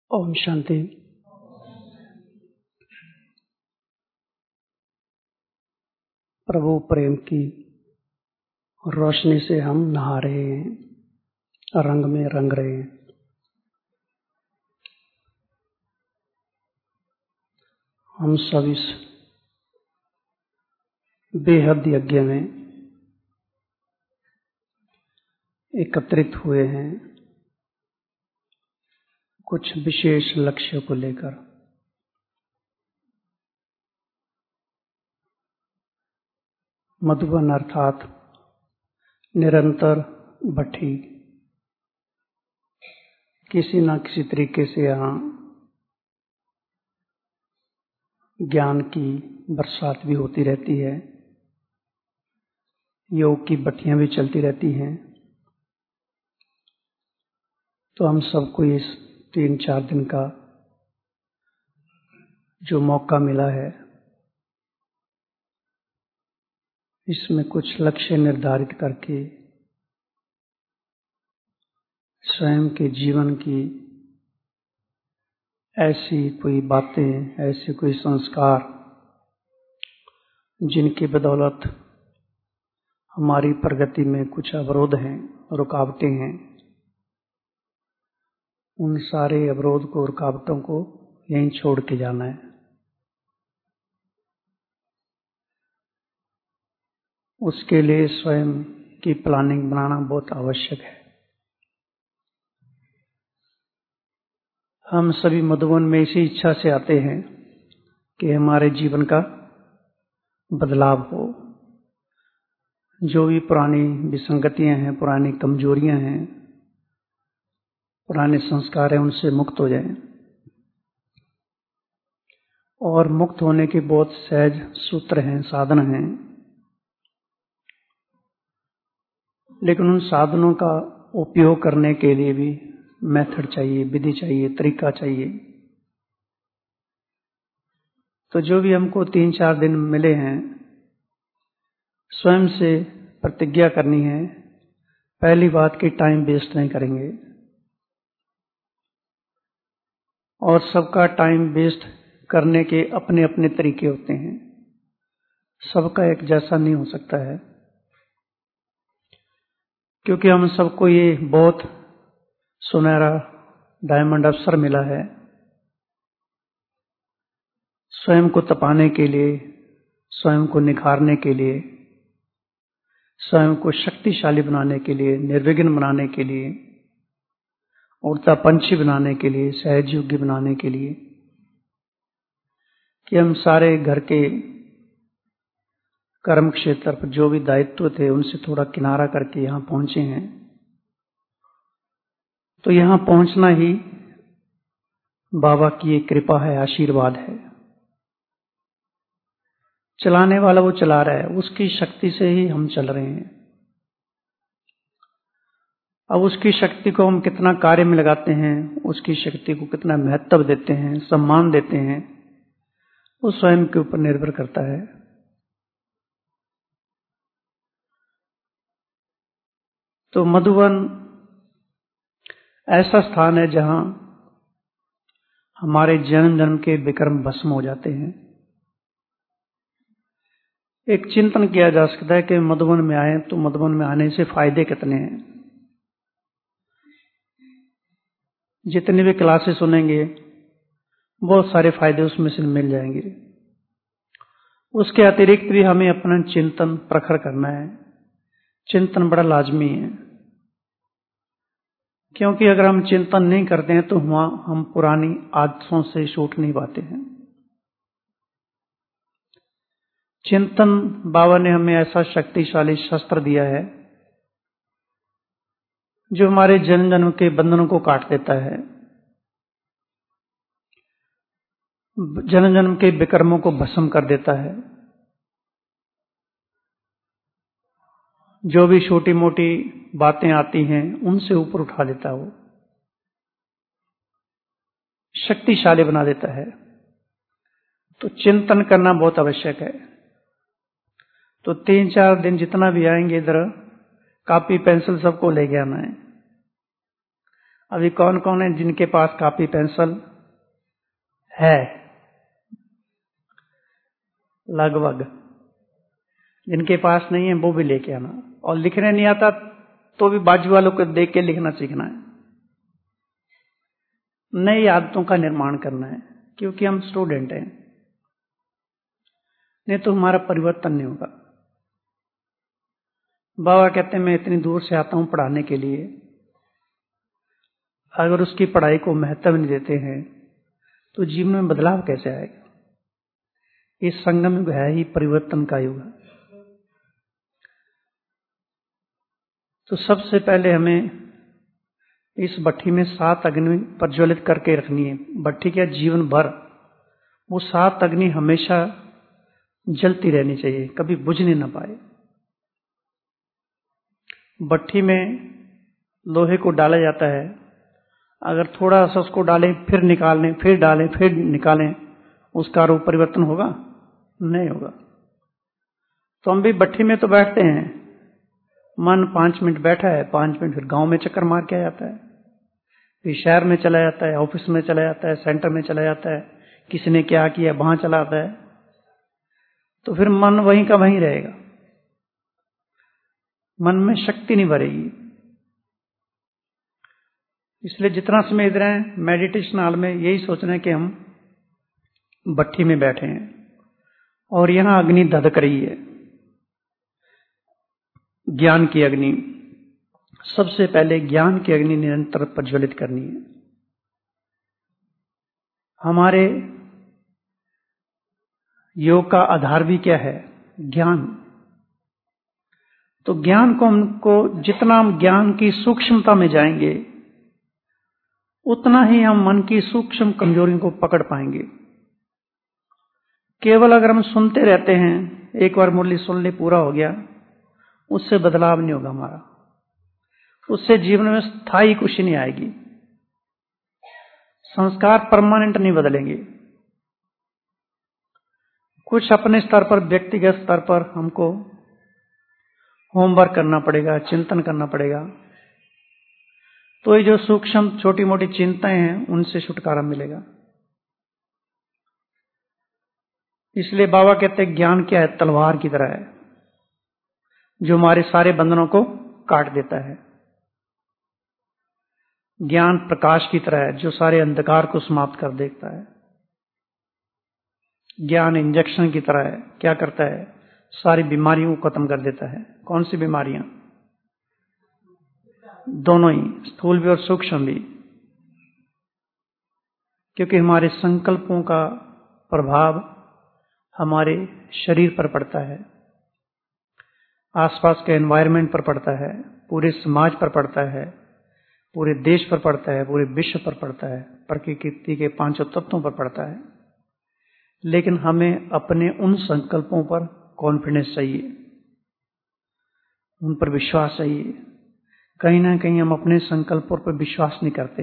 ओम शांति। प्रभु प्रेम की रोशनी से हम नहा रहे हैं, रंग में रंग रहे हैं। हम सब इस बेहद यज्ञ में एकत्रित हुए हैं कुछ विशेष लक्ष्य को लेकर। मधुबन अर्थात निरंतर भट्ठी किसी न किसी तरीके से यहाँ ज्ञान की बरसात भी होती रहती है, योग की भट्टियां भी चलती रहती हैं। तो हम सबको इस 3-4 दिन का जो मौका मिला है, इसमें कुछ लक्ष्य निर्धारित करके स्वयं के जीवन की ऐसी कोई बातें, ऐसे कोई संस्कार जिनकी बदौलत हमारी प्रगति में कुछ अवरोध हैं, रुकावटें हैं, उन सारे अवरोध को, रुकावटों को यहीं छोड़ के जाना है। उसके लिए स्वयं की प्लानिंग बनाना बहुत आवश्यक है। हम सभी मधुबन में इसी इच्छा से आते हैं कि हमारे जीवन का बदलाव हो। जो भी पुरानी विसंगतियां हैं, पुरानी कमजोरियां हैं, पुराने संस्कार हैं, उनसे मुक्त हो जाएं। और मुक्त होने के बहुत सहज सूत्र हैं, साधन हैं, लेकिन उन साधनों का उपयोग करने के लिए भी मेथड चाहिए, विधि चाहिए, तरीका चाहिए। तो जो भी हमको 3-4 दिन मिले हैं, स्वयं से प्रतिज्ञा करनी है। पहली बात कि टाइम वेस्ट नहीं करेंगे, और सबका टाइम वेस्ट करने के अपने अपने तरीके होते हैं, सबका एक जैसा नहीं हो सकता है। क्योंकि हम सबको ये बहुत सुनहरा डायमंड अवसर मिला है स्वयं को तपाने के लिए, स्वयं को निखारने के लिए, स्वयं को शक्तिशाली बनाने के लिए, निर्विघ्न बनाने के लिए, उड़ता पंछी बनाने के लिए, सहजयोगी बनाने के लिए, कि हम सारे घर के कर्म क्षेत्र पर जो भी दायित्व थे उनसे थोड़ा किनारा करके यहाँ पहुंचे हैं। तो यहाँ पहुंचना ही बाबा की एक कृपा है, आशीर्वाद है। चलाने वाला वो चला रहा है, उसकी शक्ति से ही हम चल रहे हैं। अब उसकी शक्ति को हम कितना कार्य में लगाते हैं, उसकी शक्ति को कितना महत्व देते हैं, सम्मान देते हैं, वो स्वयं के ऊपर निर्भर करता है। तो मधुबन ऐसा स्थान है जहां हमारे जन्म जन्म के विकर्म भस्म हो जाते हैं। एक चिंतन किया जा सकता है कि मधुबन में आए तो मधुबन में आने से फायदे कितने हैं। जितने भी क्लासेस सुनेंगे बहुत सारे फायदे उसमें से मिल जाएंगे। उसके अतिरिक्त भी हमें अपना चिंतन प्रखर करना है। चिंतन बड़ा लाजमी है, क्योंकि अगर हम चिंतन नहीं करते हैं तो हम पुरानी आदतों से छूट नहीं पाते हैं। चिंतन बाबा ने हमें ऐसा शक्तिशाली शस्त्र दिया है जो हमारे जन्म जन्म के बंधनों को काट देता है, जन्म जन्म के विकर्मों को भस्म कर देता है। जो भी छोटी मोटी बातें आती हैं उनसे ऊपर उठा देता है, वो शक्तिशाली बना देता है। तो चिंतन करना बहुत आवश्यक है। तो 3-4 दिन जितना भी आएंगे इधर, कॉपी पेंसिल सबको लेके आना है। अभी कौन कौन है जिनके पास कॉपी पेंसिल है? लगभग। जिनके पास नहीं है वो भी लेके आना, और लिखने नहीं आता तो भी बाजू वालों को देख के लिखना सीखना है। नई आदतों का निर्माण करना है, क्योंकि हम स्टूडेंट हैं, नहीं तो हमारा परिवर्तन नहीं होगा। बाबा कहते हैं मैं इतनी दूर से आता हूं पढ़ाने के लिए, अगर उसकी पढ़ाई को महत्व नहीं देते हैं तो जीवन में बदलाव कैसे आएगा? इस संगम युग है ही परिवर्तन का युग। तो सबसे पहले हमें इस भट्ठी में 7 अग्नि प्रज्वलित करके रखनी है। भट्ठी क्या, जीवन भर वो 7 अग्नि हमेशा जलती रहनी चाहिए, कभी बुझने न पाए। भट्ठी में लोहे को डाला जाता है, अगर थोड़ा सा उसको डालें फिर निकालें, फिर डालें फिर निकालें, उसका रूप परिवर्तन होगा? नहीं होगा। तो हम भी भट्ठी में तो बैठते हैं, मन 5 मिनट बैठा है, 5 मिनट फिर गांव में चक्कर मार के आ जाता है, फिर शहर में चला जाता है, ऑफिस में चला जाता है, सेंटर में चला जाता है, किसी ने क्या किया वहां चला आता है, तो फिर मन वहीं का वहीं रहेगा, मन में शक्ति नहीं भरेगी। इसलिए जितना समय इधर हैं मेडिटेशन हॉल में यही सोचना है कि हम भट्ठी में बैठे हैं और यहां अग्नि धधक रही है, ज्ञान की अग्नि। सबसे पहले ज्ञान की अग्नि निरंतर प्रज्वलित करनी है। हमारे योग का आधार भी क्या है? ज्ञान। तो ज्ञान को हमको जितना हम ज्ञान की सूक्ष्मता में जाएंगे उतना ही हम मन की सूक्ष्म कमजोरियों को पकड़ पाएंगे। केवल अगर हम सुनते रहते हैं, एक बार मुरली सुन ली पूरा हो गया, उससे बदलाव नहीं होगा हमारा, उससे जीवन में स्थायी खुशी नहीं आएगी, संस्कार परमानेंट नहीं बदलेंगे। कुछ अपने स्तर पर, व्यक्तिगत स्तर पर हमको होमवर्क करना पड़ेगा, चिंतन करना पड़ेगा, तो ये जो सूक्ष्म छोटी मोटी चिंताएं हैं उनसे छुटकारा मिलेगा। इसलिए बाबा कहते हैं ज्ञान क्या है? तलवार की तरह है, जो हमारे सारे बंधनों को काट देता है। ज्ञान प्रकाश की तरह है, जो सारे अंधकार को समाप्त कर देता है। ज्ञान इंजेक्शन की तरह है, क्या करता है? सारी बीमारियों को खत्म कर देता है। कौन सी बीमारियां? दोनों ही, स्थूल भी और सूक्ष्म भी, क्योंकि हमारे संकल्पों का प्रभाव हमारे शरीर पर पड़ता है, आसपास के एनवायरनमेंट पर पड़ता है, पूरे समाज पर पड़ता है, पूरे देश पर पड़ता है, पूरे विश्व पर पड़ता है, प्रकृति के 5 तत्वों पर पड़ता है। लेकिन हमें अपने उन संकल्पों पर कॉन्फिडेंस चाहिए, उन पर विश्वास चाहिए। कहीं ना कहीं हम अपने संकल्पों पर विश्वास नहीं करते।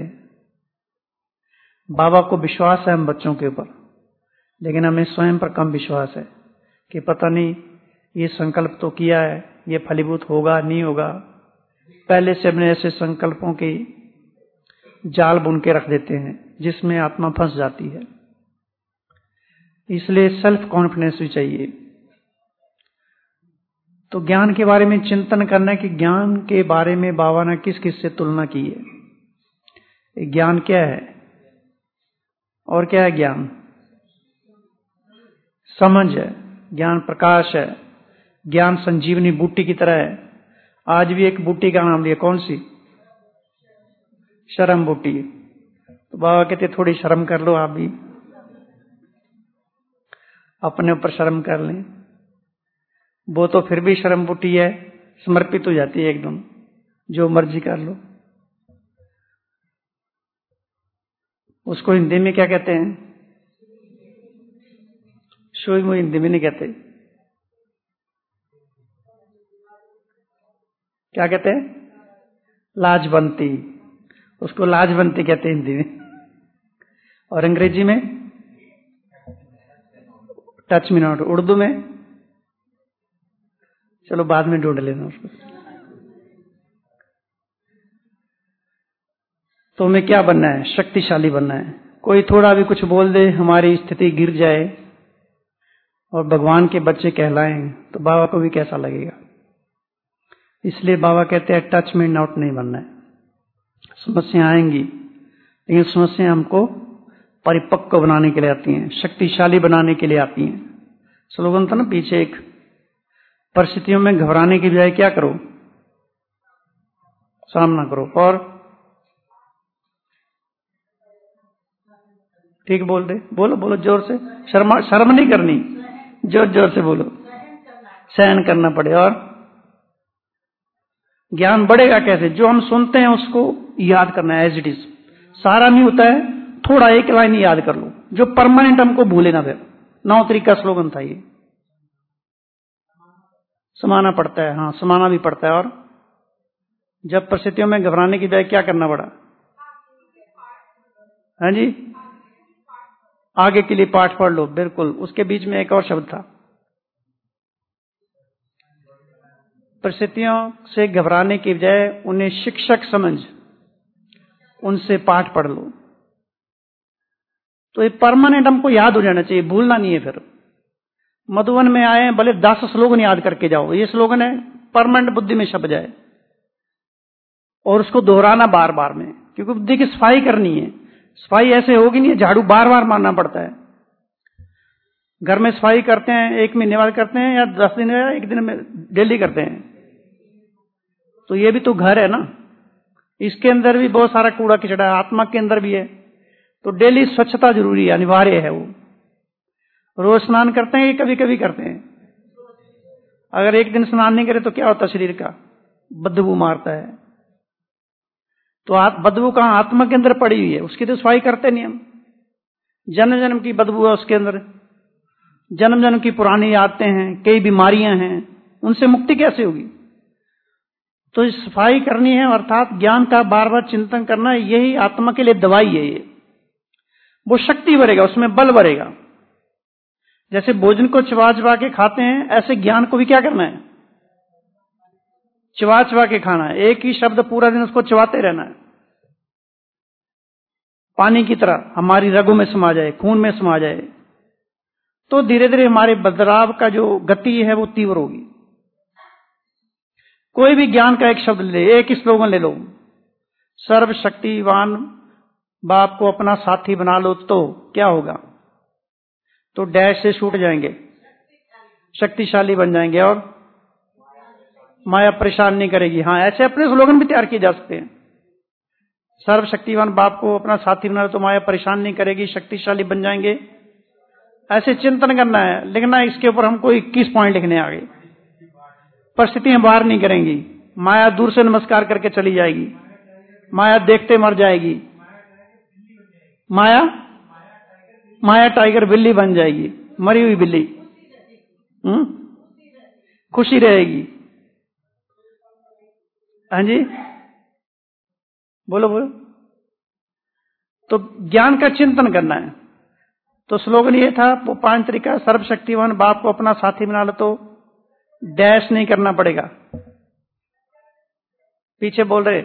बाबा को विश्वास है हम बच्चों के ऊपर, लेकिन हमें स्वयं पर कम विश्वास है कि पता नहीं ये संकल्प तो किया है, ये फलीभूत होगा नहीं होगा। पहले से अपने ऐसे संकल्पों की जाल बुन के रख देते हैं जिसमें आत्मा फंस जाती है। इसलिए सेल्फ कॉन्फिडेंस भी चाहिए। तो ज्ञान के बारे में चिंतन करना है कि ज्ञान के बारे में बाबा ने किस किस से तुलना की है। ज्ञान क्या है और क्या है? ज्ञान समझ है, ज्ञान प्रकाश है, ज्ञान संजीवनी बूटी की तरह है। आज भी एक बूटी का नाम लिया, कौन सी? शर्म बूटी। तो बाबा कहते थोड़ी शर्म कर लो, आप भी अपने ऊपर शर्म कर लें। वो तो फिर भी शर्म बूटी है, समर्पित हो जाती है एकदम, जो मर्जी कर लो। उसको हिंदी में क्या कहते हैं? शोई वो हिंदी में नहीं कहते, क्या कहते हैं? लाजवंती। उसको लाजवंती कहते हैं हिंदी में, और अंग्रेजी में टच मी नॉट। उर्दू में चलो बाद में ढूंढ लेना उसको। तो हमें क्या बनना है? शक्तिशाली बनना है। कोई थोड़ा भी कुछ बोल दे, हमारी स्थिति गिर जाए और भगवान के बच्चे कहलाएं, तो बाबा को भी कैसा लगेगा? इसलिए बाबा कहते हैं टच मी नॉट नहीं बनना है। समस्या आएंगी, लेकिन समस्या हमको परिपक्व बनाने के लिए आती हैं, शक्तिशाली बनाने के लिए आती हैं। स्लोगन था ना पीछे एक, परिस्थितियों में घबराने की बजाय क्या करो? सामना करो। और ठीक बोल रहे, बोलो बोलो जोर से, शर्म नहीं करनी, जोर जोर से बोलो। सहन करना पड़े। और ज्ञान बढ़ेगा कैसे? जो हम सुनते हैं उसको याद करना है एज इट इज। सारा नहीं होता है, थोड़ा एक लाइन याद कर लो जो परमानेंट हमको भूले ना। फिर 9 तरीका स्लोगन था ये। समाना पड़ता है, हाँ समाना भी पड़ता है। और जब परिस्थितियों में घबराने की बजाय क्या करना पड़ा? हाँ जी, आगे के लिए पाठ पढ़ लो। बिल्कुल, उसके बीच में एक और शब्द था, परिस्थितियों से घबराने की बजाय उन्हें शिक्षक समझ उनसे पाठ पढ़ लो। तो ये परमानेंट हमको याद हो जाना चाहिए, भूलना नहीं है। फिर मधुबन में आए, भले 10 स्लोगन याद करके जाओ, ये स्लोगन है परमानेंट बुद्धि में छप जाए, और उसको दोहराना बार बार में, क्योंकि बुद्धि की सफाई करनी है। सफाई ऐसे होगी नहीं, झाड़ू बार बार मारना पड़ता है। घर में सफाई करते हैं 1 महीने बाद करते हैं, या 10 दिन या 1 दिन में डेली करते हैं, तो ये भी तो घर है ना, इसके अंदर भी बहुत सारा कूड़ा कचड़ा है, आत्मा के अंदर भी है। तो डेली स्वच्छता जरूरी है, अनिवार्य है। वो रोज स्नान करते हैं, कभी कभी करते हैं। अगर 1 दिन स्नान नहीं करे तो क्या होता? शरीर का बदबू मारता है। तो बदबू कहां? आत्मा के अंदर पड़ी हुई है, उसकी तो सफाई करते नहीं हम। जन्म जन्म की बदबू है उसके अंदर, जन्म जन्म की पुरानी आदतें हैं, कई बीमारियां हैं, उनसे मुक्ति कैसे होगी? तो सफाई करनी है, अर्थात ज्ञान का बार बार चिंतन करना है, यही आत्मा के लिए दवाई है। ये वो शक्ति बढ़ेगा, उसमें बल बढ़ेगा। जैसे भोजन को चबा चबा के खाते हैं, ऐसे ज्ञान को भी क्या करना है? चबा चबा के खाना है। एक ही शब्द पूरा दिन उसको चबाते रहना है, पानी की तरह हमारी रगों में समा जाए, खून में समा जाए। तो धीरे धीरे हमारे बदलाव का जो गति है वो तीव्र होगी। कोई भी ज्ञान का एक शब्द ले, एक ही स्लोगन ले लो, सर्वशक्तिवान बाप को अपना साथी बना लो, तो क्या होगा? तो डैश से छूट जाएंगे, शक्तिशाली बन जाएंगे, और माया परेशान नहीं करेगी। हाँ, ऐसे अपने स्लोगन भी तैयार किए जा सकते हैं। सर्वशक्तिवान बाप को अपना साथी बना लो तो माया परेशान नहीं करेगी, शक्तिशाली बन जाएंगे। ऐसे चिंतन करना है, लिखना है। इसके ऊपर हमको 21 पॉइंट लिखने आ गए। परिस्थितियां बाहर नहीं करेंगी, माया दूर से नमस्कार करके चली जाएगी, माया देखते मर जाएगी, माया टाइगर बिल्ली बन जाएगी, मरी हुई बिल्ली। खुशी रहेगी। हाँ जी, बोलो बोलो। तो ज्ञान का चिंतन करना है। तो स्लोगन ये था, वो 5 तरीका, सर्वशक्तिवान बाप को अपना साथी बना लो तो डैश नहीं करना पड़ेगा। पीछे बोल रहे,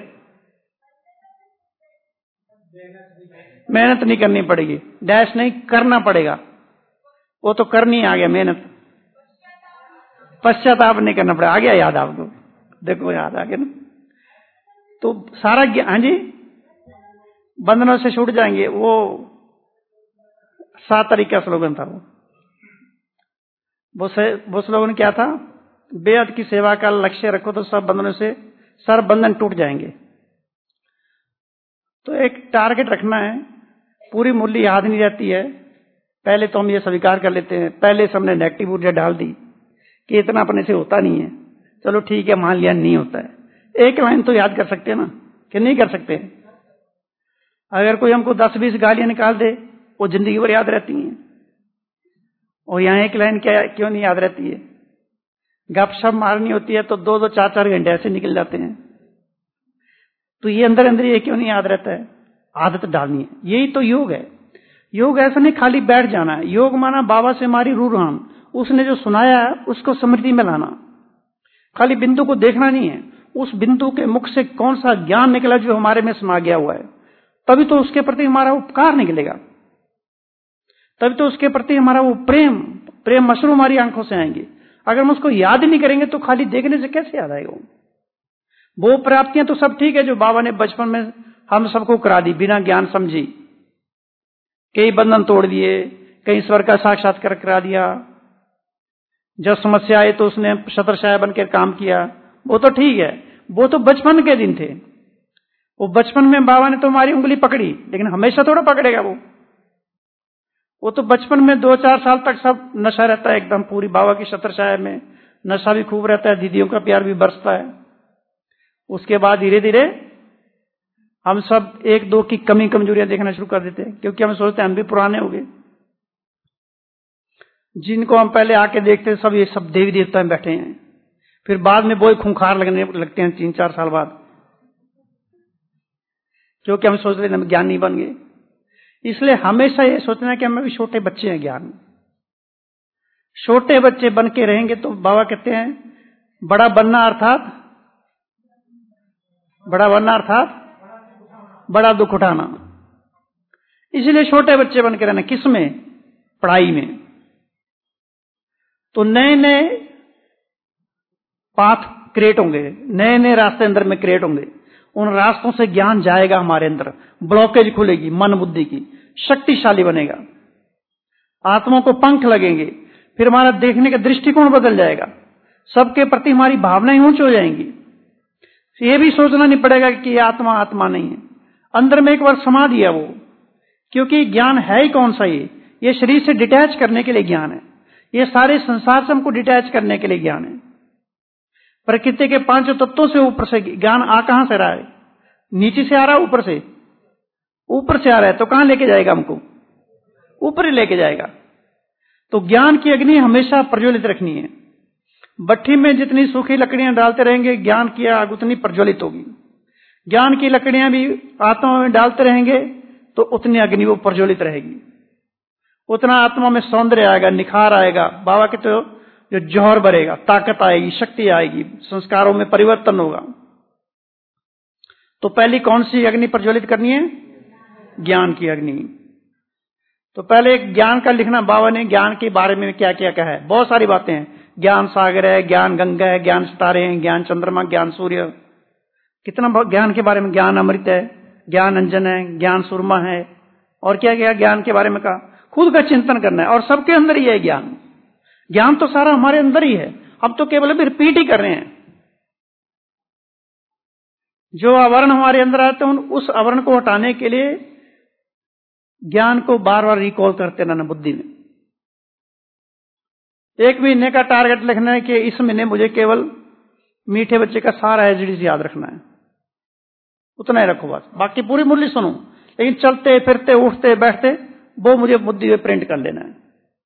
मेहनत नहीं करनी पड़ेगी, डैश नहीं करना पड़ेगा। वो तो करनी आ गया मेहनत, पश्चाताप नहीं करना पड़ेगा। आ गया याद आपको? देखो याद आ गया ना। तो सारा हाँ जी, बंधनों से छूट जाएंगे। वो 7 तरीका स्लोगन था। वो स्लोगन क्या था? बेहद की सेवा का लक्ष्य रखो तो सब बंधनों से सर्व बंधन टूट जाएंगे। तो एक टारगेट रखना है। पूरी मूल्य याद नहीं रहती है। पहले तो हम ये स्वीकार कर लेते हैं, पहले से हमने नेगेटिव ऊर्जा डाल दी कि इतना अपने से होता नहीं है। चलो ठीक है, मान लिया नहीं होता है। एक लाइन तो याद कर सकते हैं ना, कि नहीं कर सकते? अगर कोई हमको 10-20 गालियां निकाल दे, वो जिंदगी भर याद रहती हैं। और यहाँ एक लाइन क्यों नहीं याद रहती है? गपशप मारनी होती है तो 2-2, 4-4 घंटे ऐसे निकल जाते हैं। तो ये अंदर अंदर ये क्यों नहीं याद रहता है? आदत डालनी है। यही तो योग है। योग ऐसा नहीं खाली बैठ जाना है। योग माना बाबा से हमारी रूहान, उसने जो सुनाया है उसको स्मृति में लाना। खाली बिंदु को देखना नहीं है, उस बिंदु के मुख से कौन सा ज्ञान निकला जो हमारे में समा गया हुआ है, तभी तो उसके प्रति हमारा उपकार निकलेगा, तभी तो उसके प्रति हमारा वो प्रेम मशरूम हमारी आंखों से आएंगे। अगर हम उसको याद ही नहीं करेंगे तो खाली देखने से कैसे याद आएगा? वो प्राप्तियां तो सब ठीक है जो बाबा ने बचपन में हम सबको करा दी बिना ज्ञान समझी, कई बंधन तोड़ दिए, कई ईश्वर का साक्षात्कार करा दिया, जब समस्या आई तो उसने छत्रछाया बनकर काम किया, वो तो ठीक है, वो तो बचपन के दिन थे। वो बचपन में बाबा ने तो हमारी उंगली पकड़ी, लेकिन हमेशा थोड़ा पकड़ेगा वो तो बचपन में 2-4 साल तक सब नशा रहता है एकदम पूरी बाबा की छत्रछाया में, नशा भी खूब रहता है, दीदियों का प्यार भी बरसता है। उसके बाद धीरे धीरे हम सब एक दो की कमी कमजोरियां देखना शुरू कर देते हैं, क्योंकि हम सोचते हैं हम भी पुराने हो गए। जिनको हम पहले आके देखते सब ये सब देवी देवता में बैठे हैं, फिर बाद में वो खूंखार लगने लगते हैं 3-4 साल बाद, क्योंकि हम सोचते हैं हम ज्ञानी बन गए। इसलिए हमेशा ये सोचना है कि हम भी छोटे बच्चे हैं ज्ञान में, छोटे बच्चे बन के रहेंगे तो बाबा कहते हैं बड़ा बनना अर्थात बड़ा दुख उठाना। इसलिए छोटे बच्चे बन के रहना। किसमें? पढ़ाई में। तो नए नए पाथ क्रिएट होंगे, नए नए रास्ते अंदर में क्रिएट होंगे, उन रास्तों से ज्ञान जाएगा हमारे अंदर, ब्लॉकेज खुलेगी मन बुद्धि की, शक्तिशाली बनेगा, आत्मा को पंख लगेंगे, फिर हमारा देखने का दृष्टिकोण बदल जाएगा, सबके प्रति हमारी भावनाएं ऊंच हो जाएंगी। ये भी सोचना नहीं पड़ेगा कि ये आत्मा आत्मा नहीं है, अंदर में एक बार समा दिया वो, क्योंकि ज्ञान है ही कौन सा, ये शरीर से डिटैच करने के लिए ज्ञान है, ये सारे संसार से हमको डिटैच करने के लिए ज्ञान है। प्रकृति के 5 तत्वों से ऊपर से ज्ञान आ कहां से रहा है? नीचे से आ रहा है, ऊपर से आ रहा है, तो कहां लेके जाएगा हमको? ऊपर ही लेके जाएगा। तो ज्ञान की अग्नि हमेशा प्रज्वलित रखनी है। भट्ठी में जितनी सूखी लकड़ियां डालते रहेंगे ज्ञान की आग उतनी प्रज्वलित होगी, ज्ञान की लकड़ियां भी आत्मा में डालते रहेंगे तो उतनी अग्नि वो प्रज्वलित रहेगी, उतना आत्मा में सौंदर्य आएगा, निखार आएगा, बाबा के तो जो जौहर भरेगा, ताकत आएगी, शक्ति आएगी, संस्कारों में परिवर्तन होगा। तो पहली कौन सी अग्नि प्रज्वलित करनी है? ज्ञान की अग्नि। तो पहले ज्ञान का लिखना, बाबा ने ज्ञान के बारे में क्या क्या कहा है, बहुत सारी बातें हैं। ज्ञान सागर है, ज्ञान गंगा है, ज्ञान सितारे हैं, ज्ञान चंद्रमा, ज्ञान सूर्य, कितना ज्ञान के बारे में, ज्ञान अमृत है, ज्ञान अंजन है, ज्ञान सुरमा है, और क्या क्या ज्ञान के बारे में कहा। खुद का चिंतन करना है, और सबके अंदर ही है ज्ञान। ज्ञान तो सारा हमारे अंदर ही है, हम तो केवल अभी रिपीट ही कर रहे हैं। जो आवरण हमारे अंदर आते हैं उस आवरण को हटाने के लिए ज्ञान को बार बार रिकॉल करते रहना बुद्धि में। 1 महीने का टारगेट लिखना है कि इस महीने मुझे केवल मीठे बच्चे का सारा एजडीसी याद रखना है, उतना ही रखो बस, बाकी पूरी मुरली सुनो, लेकिन चलते फिरते उठते बैठते वो मुझे बुद्धि में प्रिंट कर लेना है।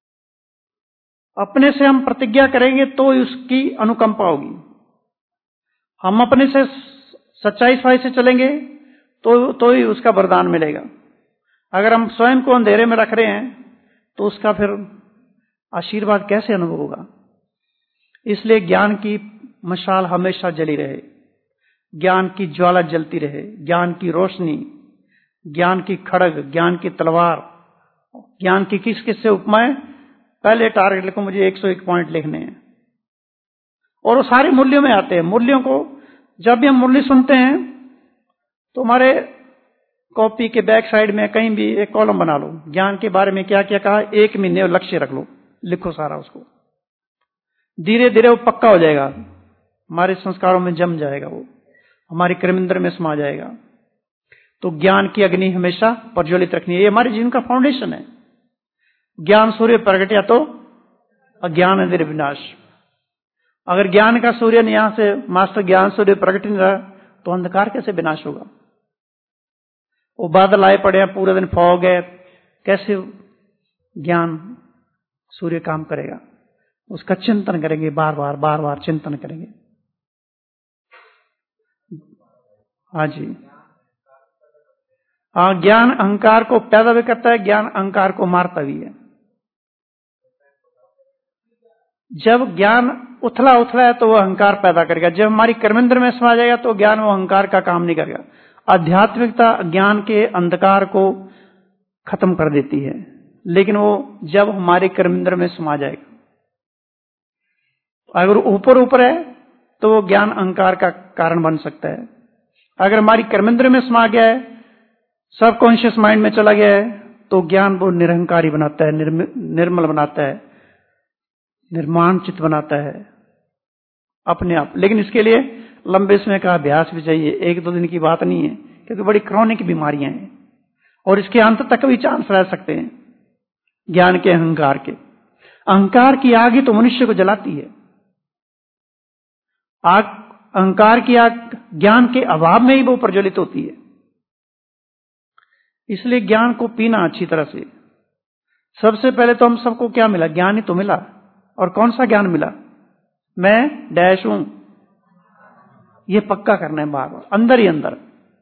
अपने से हम प्रतिज्ञा करेंगे तो उसकी अनुकंपा होगी, हम अपने से सच्चाई से चलेंगे तो ही उसका वरदान मिलेगा। अगर हम स्वयं को अंधेरे में रख रहे हैं तो उसका फिर आशीर्वाद कैसे अनुभव होगा? इसलिए ज्ञान की मशाल हमेशा जली रहे, ज्ञान की ज्वाला जलती रहे, ज्ञान की रोशनी, ज्ञान की खड़ग, ज्ञान की तलवार, ज्ञान की किस किस से उपमाएं। पहले टारगेट लिखो, मुझे 101 पॉइंट लिखने हैं, और वो सारे मूल्यों में आते हैं। मूल्यों को जब भी हम मुरली सुनते हैं तो हमारे कॉपी के बैक साइड में कहीं भी एक कॉलम बना लो, ज्ञान के बारे में क्या क्या कहा, 1 महीने लक्ष्य रख लो, लिखो सारा उसको। धीरे धीरे वो पक्का हो जाएगा, हमारे संस्कारों में जम जाएगा, वो हमारी कर्मेंद्र में समा जाएगा। तो ज्ञान की अग्नि हमेशा प्रज्वलित रखनी है, ये हमारे जीवन का फाउंडेशन है। ज्ञान सूर्य प्रगटिया तो अज्ञान अंधेर विनाश। अगर ज्ञान का सूर्य यहां से मास्टर ज्ञान सूर्य प्रकट नहीं रहा तो अंधकार कैसे विनाश होगा? वो बादल आए पड़े हैं, पूरे दिन फॉग है, कैसे ज्ञान सूर्य काम करेगा? उसका चिंतन करेंगे, बार बार चिंतन करेंगे। हाँ जी, हाँ, ज्ञान अहंकार को पैदा भी करता है, ज्ञान अहंकार को मारता भी है। जब ज्ञान उथला है तो वह अहंकार पैदा करेगा, जब हमारी कर्मेंद्र में समा जाएगा तो ज्ञान वो अहंकार का काम नहीं करेगा। आध्यात्मिकता ज्ञान के अंधकार को खत्म कर देती है, लेकिन वो जब हमारे कर्मेंद्र में समा जाएगा। अगर ऊपर ऊपर है तो वो ज्ञान अहंकार का कारण बन सकता है। अगर हमारी कर्मेंद्र में समा गया है, सबकॉन्शियस माइंड में चला गया है, तो ज्ञान वो निरहंकारी बनाता है, निर्मल बनाता है, निर्माण चित्त बनाता है अपने आप। लेकिन इसके लिए लंबे समय का अभ्यास भी चाहिए, एक दो दिन की बात नहीं है, क्योंकि बड़ी क्रॉनिक बीमारियां हैं और इसके अंत तक भी चांस रह सकते हैं। ज्ञान के अहंकार की आग ही तो मनुष्य को जलाती है। आग, अहंकार की आग ज्ञान के अभाव में ही वो प्रज्वलित होती है। इसलिए ज्ञान को पीना अच्छी तरह से। सबसे पहले तो हम सबको क्या मिला? ज्ञान ही तो मिला। और कौन सा ज्ञान मिला? मैं डैश हूं, ये पक्का करना है बार बार, अंदर ही अंदर।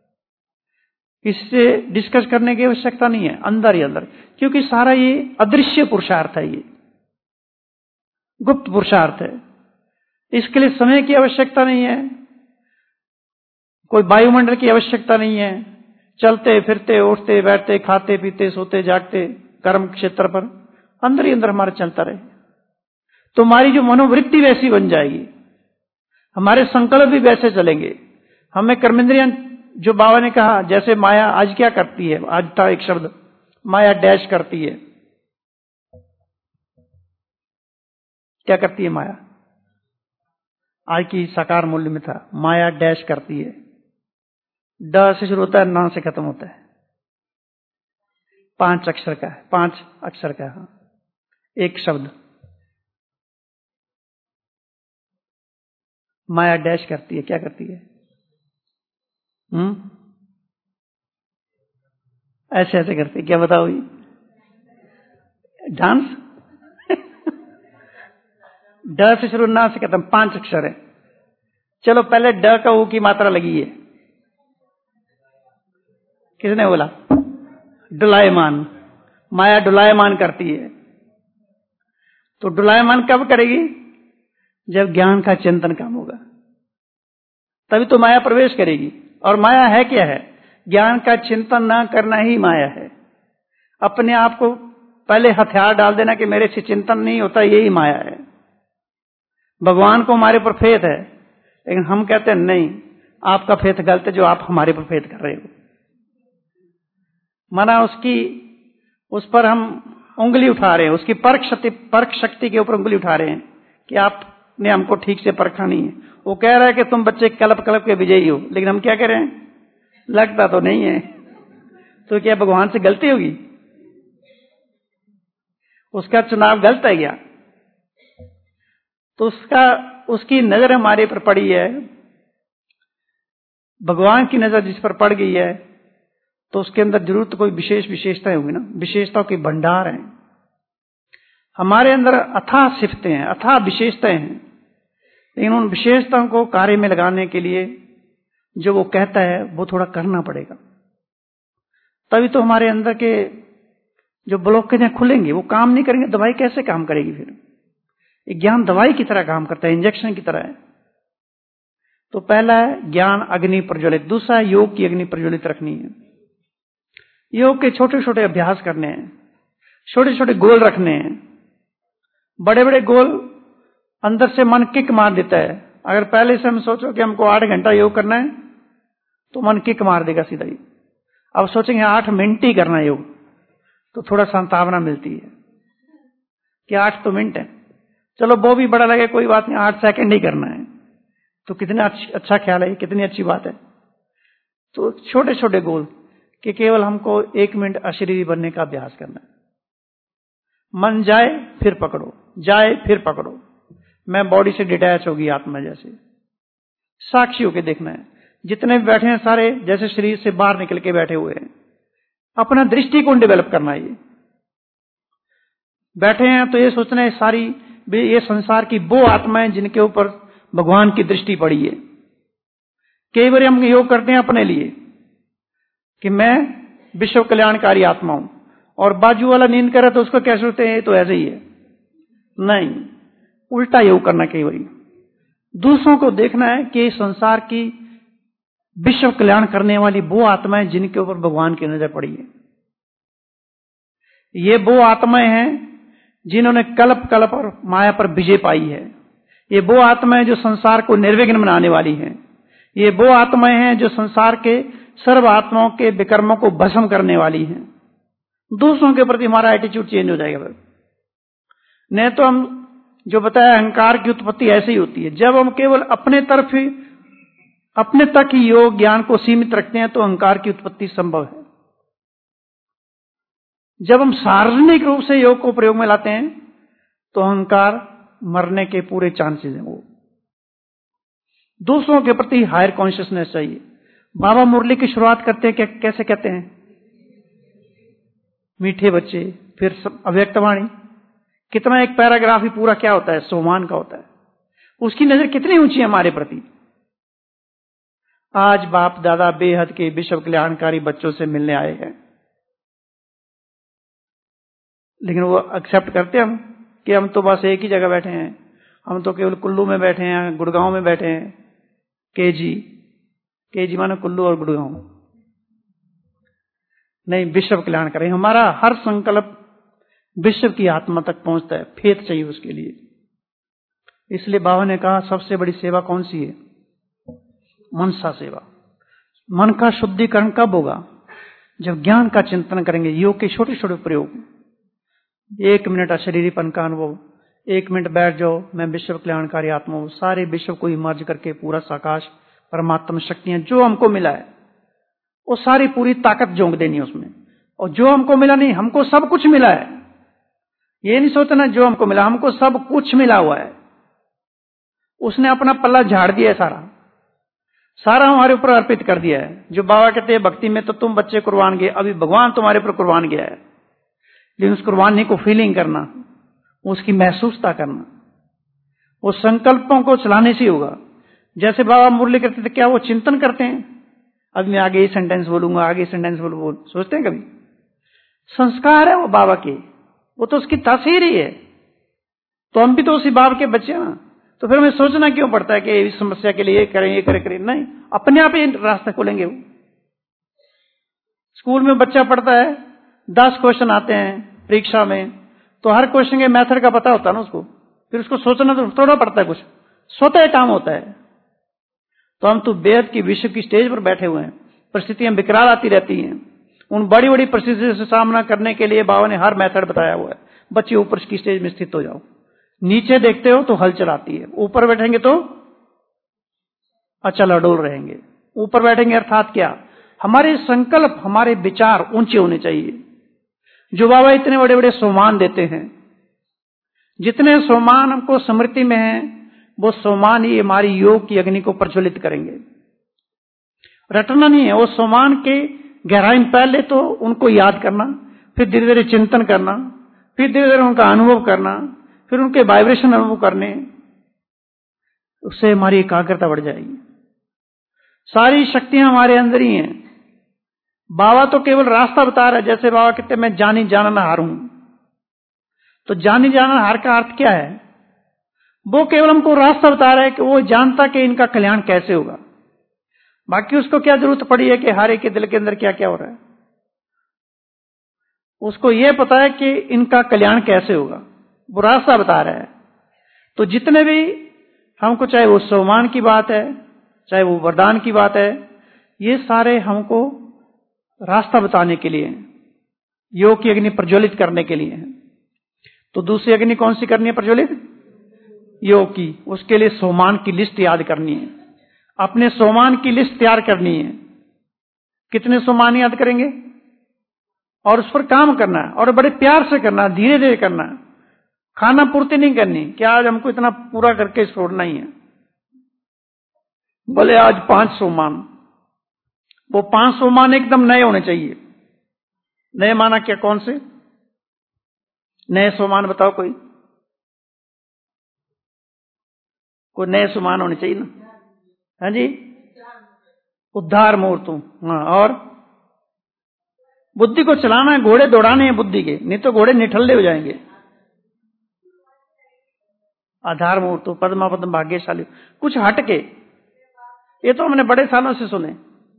इससे डिस्कस करने की आवश्यकता नहीं है, अंदर ही अंदर, क्योंकि सारा ये अदृश्य पुरुषार्थ है, ये गुप्त पुरुषार्थ है। इसके लिए समय की आवश्यकता नहीं है, कोई वायुमंडल की आवश्यकता नहीं है। चलते फिरते, उठते बैठते, खाते पीते, सोते जागते, कर्म क्षेत्र पर अंदर ही अंदर हमारा चलता रहे, तो हमारी जो मनोवृत्ति वैसी बन जाएगी, हमारे संकल्प भी वैसे चलेंगे। हमें कर्मेंद्रियां, जो बाबा ने कहा, जैसे माया आज क्या करती है, आज था एक शब्द, माया डैश करती है। क्या करती है माया? आज की साकार मूल्य में था, माया डैश करती है। ड से शुरू होता है, ना से खत्म होता है, 5 अक्षर का है, 5 अक्षर का है, हाँ, एक शब्द। माया डैश करती है, क्या करती है? ऐसे ऐसे करती है, क्या बताओ? डांस। ड से शुरू, ना से खत्म, 5 अक्षर है। चलो पहले ड का ऊ की मात्रा लगी है, किसने बोला? डुलायमान। माया डुलायमान करती है। तो डुलायमान कब करेगी? जब ज्ञान का चिंतन काम होगा, तभी तो माया प्रवेश करेगी। और माया है क्या है? ज्ञान का चिंतन ना करना ही माया है। अपने आप को पहले हथियार डाल देना कि मेरे से चिंतन नहीं होता, यही माया है। भगवान को हमारे पर फेथ है, लेकिन हम कहते हैं नहीं, आपका फेथ गलत है जो आप हमारे पर फेथ कर रहे हो। माना उस पर हम उंगली उठा रहे हैं, उसकी परख शक्ति के ऊपर उंगली उठा रहे हैं कि आपने हमको ठीक से परखा नहीं है। वो कह रहा है कि तुम बच्चे कल्प कल्प के विजयी हो, लेकिन हम क्या कह रहे हैं? लगता तो नहीं है। तो क्या भगवान से गलती होगी? उसका चुनाव गलत है क्या? तो उसकी नजर हमारे पर पड़ी है। भगवान की नजर जिस पर पड़ गई है, तो उसके अंदर जरूर तो कोई विशेषताएं होंगी ना, विशेषताओं के भंडार हैं। हमारे अंदर अथाह सिफतें हैं, अथाह विशेषताएं हैं, लेकिन उन विशेषताओं को कार्य में लगाने के लिए जो वो कहता है वो थोड़ा करना पड़ेगा, तभी तो हमारे अंदर के जो ब्लॉकेज खुलेंगे। वो काम नहीं करेंगे, दवाई कैसे काम करेगी? फिर ज्ञान दवाई की तरह काम करता है, इंजेक्शन की तरह है। तो पहला है ज्ञान अग्नि प्रज्वलित, दूसरा है योग की अग्नि प्रज्वलित रखनी है। योग के छोटे छोटे अभ्यास करने हैं, छोटे छोटे गोल रखने हैं। बड़े बड़े गोल अंदर से मन किक मार देता है। अगर पहले से हम सोचो कि हमको 8 घंटा योग करना है, तो मन किक मार देगा सीधा ही। अब सोचेंगे 8 मिनट ही करना है योग, तो थोड़ा संभावना मिलती है कि 8 तो मिनट है, चलो वो भी बड़ा लगे, कोई बात नहीं, 8 सेकंड ही करना है। तो कितना अच्छा ख्याल है, कितनी अच्छी बात है। तो छोटे छोटे गोल कि केवल हमको 1 मिनट अशरीरी बनने का अभ्यास करना है। मन जाए फिर पकड़ो, जाए फिर पकड़ो। मैं बॉडी से डिटैच होगी आत्मा, जैसे साक्षी होके देखना है। जितने भी बैठे हैं सारे जैसे शरीर से बाहर निकल के बैठे हुए हैं। अपना दृष्टिकोण डेवलप करना है। ये बैठे हैं तो ये सोचना है सारी ये संसार की वो आत्माएं जिनके ऊपर भगवान की दृष्टि पड़ी है। कई बार हम योग करते हैं अपने लिए कि मैं विश्व कल्याणकारी आत्मा हूं, और बाजू वाला नींद करे तो उसको क्या सोचते हैं, तो ऐसे ही है। नहीं, उल्टा योग करना। कई बार दूसरों को देखना है कि संसार की विश्व कल्याण करने वाली वो आत्माएं जिनके ऊपर भगवान की नजर पड़ी है। ये वो आत्माएं हैं जिन्होंने कल्प कल्प और माया पर विजय पाई है। ये वो आत्माएं जो संसार को निर्विघ्न बनाने वाली हैं। ये वो आत्माएं हैं जो संसार के सर्व आत्माओं के विकर्मों को भस्म करने वाली हैं। दूसरों के प्रति हमारा एटीट्यूड चेंज हो जाएगा। नहीं तो हम जो बताया अहंकार की उत्पत्ति ऐसे ही होती है। जब हम केवल अपने तरफ ही अपने तक ही योग ज्ञान को सीमित रखते हैं तो अहंकार की उत्पत्ति संभव है। जब हम सार्वजनिक रूप से योग को प्रयोग में लाते हैं तो अहंकार मरने के पूरे चांसेस हैं। वो दूसरों के प्रति हायर कॉन्शियसनेस चाहिए। बाबा मुरली की शुरुआत करते हैं कैसे कहते हैं? मीठे बच्चे, फिर अव्यक्तवाणी। कितना एक पैराग्राफ ही पूरा क्या होता है? सोमान का होता है। उसकी नजर कितनी ऊंची है हमारे प्रति। आज बाप दादा बेहद के विश्व कल्याणकारी बच्चों से मिलने आए हैं, लेकिन वो एक्सेप्ट करते हम कि हम तो बस एक ही जगह बैठे हैं, हम तो केवल कुल्लू में बैठे हैं, गुड़गांव में बैठे हैं। केजी माने कुल्लू और गुड़गांव नहीं, विश्व कल्याण करें। हमारा हर संकल्प विश्व की आत्मा तक पहुंचता है। फेथ चाहिए उसके लिए। इसलिए बाबा ने कहा सबसे बड़ी सेवा कौन सी है? मनसा सेवा। मन का शुद्धिकरण कब होगा? जब ज्ञान का चिंतन करेंगे। योग के छोटे छोटे प्रयोग, 1 मिनट अशरीरीपन का अनुभव, 1 मिनट बैठ जाओ, मैं विश्व कल्याणकारी आत्मा हूं, सारे विश्व को इमर्ज करके पूरा साकाश परमात्मा शक्तियां जो हमको मिला है वो सारी पूरी ताकत झोंक देनी है उसमें। और जो हमको मिला नहीं, हमको सब कुछ मिला है। ये नहीं सोचना जो हमको मिला, हमको सब कुछ मिला हुआ है। उसने अपना पल्ला झाड़ दिया है, सारा हमारे ऊपर अर्पित कर दिया है। जो बाबा कहते हैं भक्ति में तो तुम बच्चे कुर्बान गए, अभी भगवान तुम्हारे ऊपर कुर्बान गया है। लेकिन उस कुर्बानी को फीलिंग करना, उसकी महसूसता करना, वो संकल्पों को चलाने से होगा। जैसे बाबा मुरली करते थे, क्या वो चिंतन करते हैं? अब मैं आगे ये सेंटेंस बोलूंगा, आगे सेंटेंस बोलूंगा, सोचते हैं कभी? संस्कार है वो बाबा के, वो तो उसकी तासीर ही है। तो हम भी तो उसी बाप के बच्चे हैं ना। तो फिर हमें सोचना क्यों पड़ता है कि इस समस्या के लिए ये करें, ये करें? नहीं, अपने आप ही रास्ता खोलेंगे वो। स्कूल में बच्चा पढ़ता है, 10 क्वेश्चन आते हैं परीक्षा में, तो हर क्वेश्चन के मेथड का पता होता है ना उसको। फिर उसको सोचना तो थोड़ा पड़ता है, कुछ स्वतः काम होता है। तो हम तो बेहद की विश्व की स्टेज पर बैठे हुए हैं, परिस्थितियां विकराल आती रहती हैं। उन बड़ी बड़ी परिस्थितियों से सामना करने के लिए बाबा ने हर मेथड बताया हुआ है। बच्चे ऊपर की स्टेज में स्थित हो जाओ, नीचे देखते हो तो हलचल आती है, ऊपर बैठेंगे तो अचल अडोल रहेंगे। ऊपर बैठेंगे अर्थात क्या? हमारे संकल्प, हमारे विचार ऊंचे होने चाहिए। जो बाबा इतने बड़े बड़े सोमान देते हैं, जितने सोमान हमको स्मृति में है, वो सोमान ही हमारी योग की अग्नि को प्रज्वलित करेंगे। रटना नहीं है, वो सोमान के गहराई में पहले तो उनको याद करना, फिर धीरे धीरे चिंतन करना, फिर धीरे धीरे उनका अनुभव करना, फिर उनके वाइब्रेशन अनुभव करने, उससे हमारी एकाग्रता बढ़ जाएगी। सारी शक्तियां हमारे अंदर ही हैं। बाबा तो केवल रास्ता बता रहा है। जैसे बाबा कहते हैं मैं जानी जानन हार हूं, तो जानी जानन हार का अर्थ क्या है? वो केवल हमको रास्ता बता रहा है कि वो जानता कि इनका कल्याण कैसे होगा। बाकी उसको क्या जरूरत पड़ी है कि हर एक के दिल के अंदर क्या क्या हो रहा है? उसको यह पता है कि इनका कल्याण कैसे होगा, वो रास्ता बता रहा है। तो जितने भी हमको, चाहे वो सोमान की बात है, चाहे वो वरदान की बात है, ये सारे हमको रास्ता बताने के लिए, योग की अग्नि प्रज्वलित करने के लिए है। तो दूसरी अग्नि कौन सी करनी है प्रज्वलित? योग की। उसके लिए सोमान की लिस्ट याद करनी है, अपने सोमान की लिस्ट तैयार करनी है। कितने सोमान याद करेंगे और उस पर काम करना है, और बड़े प्यार से करना, धीरे धीरे करना। खाना पूर्ति नहीं करनी कि आज हमको इतना पूरा करके छोड़ना ही है। बोले आज 5 सोमान, वो 5 सोमान एकदम नए होने चाहिए। नए माना क्या? कौन से नए सोमान बताओ? कोई नए सोमान होने चाहिए ना। हाँ जी, उद्धार मुहूर्तों। हाँ, और बुद्धि को चलाना है, घोड़े दौड़ाने हैं बुद्धि के, नहीं तो घोड़े निठल्ले हो जाएंगे। आधार मुहूर्तों, पद्मा पद्म भाग्यशाली, कुछ हटके ये तो हमने बड़े सालों से सुने।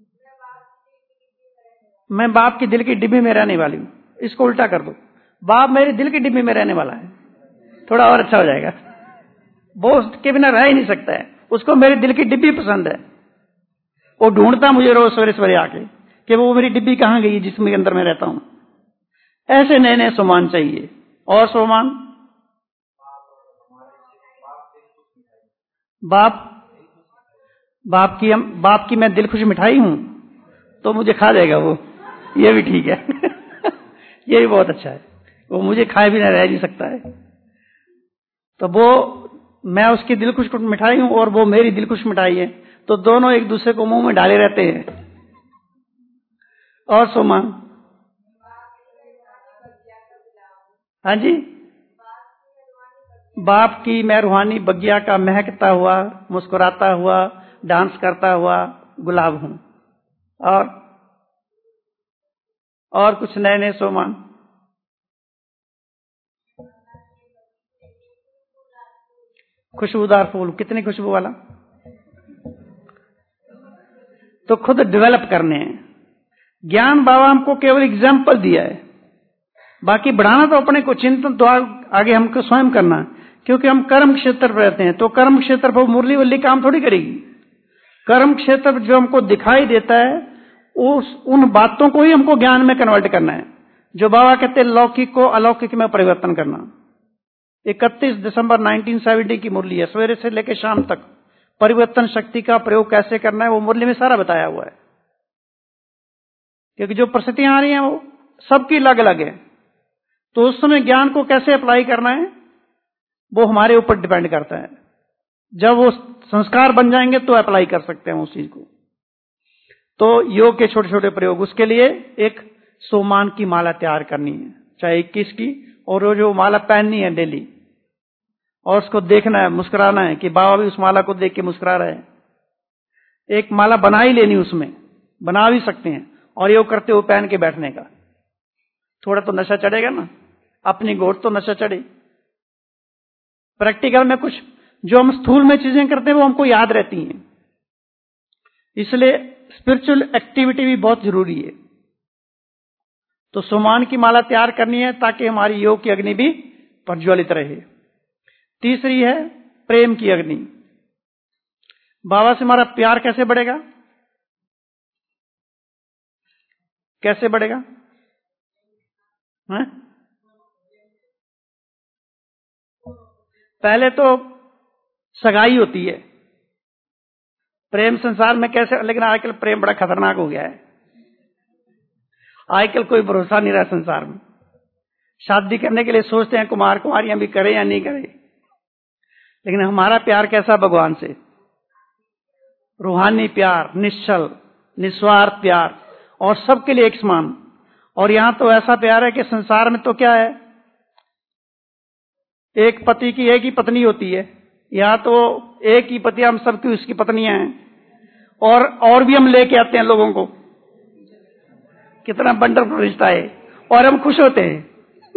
मैं बाप की दिल की डिब्बी में रहने वाली हूं। इसको उल्टा कर दो, बाप मेरे दिल की डिब्बी में रहने वाला है, थोड़ा और अच्छा हो जाएगा। वो उसके बिना रह ही नहीं सकता है, उसको मेरी दिल की डिब्बी पसंद है। वो ढूंढता मुझे रोज सवेरे सवेरे आके कि वो मेरी डिब्बी कहां गई जिसमें अंदर मैं रहता हूं। ऐसे नए नए सोमान चाहिए। और सोमान बाप की मैं दिलखुश मिठाई हूं तो मुझे खा जाएगा वो, ये भी ठीक है। ये भी बहुत अच्छा है, वो मुझे खाए बिना रह नहीं सकता है। तो वो मैं उसकी दिलखुश मिठाई हूं और वो मेरी दिलखुश मिठाई है, तो दोनों एक दूसरे को मुंह में डाले रहते हैं। और सोमान, हाँ जी, बाप की मैं रूहानी बगिया का महकता हुआ, मुस्कुराता हुआ, डांस करता हुआ गुलाब हूं। और कुछ नए नए सोमान। खुशबूदार फूल, कितनी खुशबू वाला, तो खुद डेवलप करने हैं। ज्ञान बाबा हमको केवल एग्जाम्पल दिया है, बाकी बढ़ाना तो अपने को, चिंतन तो आगे हमको स्वयं करना है, क्योंकि हम कर्म क्षेत्र पर रहते हैं। तो कर्म क्षेत्र पर मुरली वल्ली काम थोड़ी करेगी। कर्म क्षेत्र पर जो हमको दिखाई देता है उन बातों को ही हमको ज्ञान में कन्वर्ट करना है। जो बाबा कहते हैं लौकिक को अलौकिक में परिवर्तन करना। 31 दिसंबर 1970 की मुरली है, सवेरे से लेकर शाम तक परिवर्तन शक्ति का प्रयोग कैसे करना है वो मुरली में सारा बताया हुआ है। क्योंकि जो परिस्थितियां आ रही हैं वो सबकी अलग अलग है, तो उस समय ज्ञान को कैसे अप्लाई करना है वो हमारे ऊपर डिपेंड करता है। जब वो संस्कार बन जाएंगे तो अप्लाई कर सकते हैं उस चीज को। तो योग के छोटे छोटे प्रयोग, उसके लिए एक सोमान की माला तैयार करनी है, चाहे 21 की, और रोज वो माला पहननी है डेली, और उसको देखना है, मुस्कुराना है कि बाबा भी उस माला को देख के मुस्कुरा रहे हैं। एक माला बना ही लेनी, उसमें बना भी सकते हैं, और योग करते हुए पहन के बैठने का। थोड़ा तो नशा चढ़ेगा ना, अपनी गोद तो नशा चढ़े। प्रैक्टिकल में कुछ जो हम स्थूल में चीजें करते हैं वो हमको याद रहती हैं, इसलिए स्पिरिचुअल एक्टिविटी भी बहुत जरूरी है। तो सोमान की माला तैयार करनी है ताकि हमारी योग की अग्नि भी प्रज्वलित रहे। तीसरी है प्रेम की अग्नि। बाबा से हमारा प्यार कैसे बढ़ेगा? कैसे बढ़ेगा? है? पहले तो सगाई होती है। प्रेम संसार में कैसे, लेकिन आजकल प्रेम बड़ा खतरनाक हो गया है। आजकल कोई भरोसा नहीं रहा संसार में। शादी करने के लिए सोचते हैं कुमार कुमारियां भी करें या नहीं करें, लेकिन हमारा प्यार कैसा भगवान से? रूहानी प्यार, निश्चल निस्वार्थ प्यार, और सबके लिए एक समान। और यहां तो ऐसा प्यार है कि संसार में तो क्या है, एक पति की एक ही पत्नी होती है। यहां तो एक ही पति, हम सबकी उसकी पत्नियां हैं, और भी हम लेके आते हैं लोगों को। कितना वंडरफुल रिश्ता है, और हम खुश होते हैं।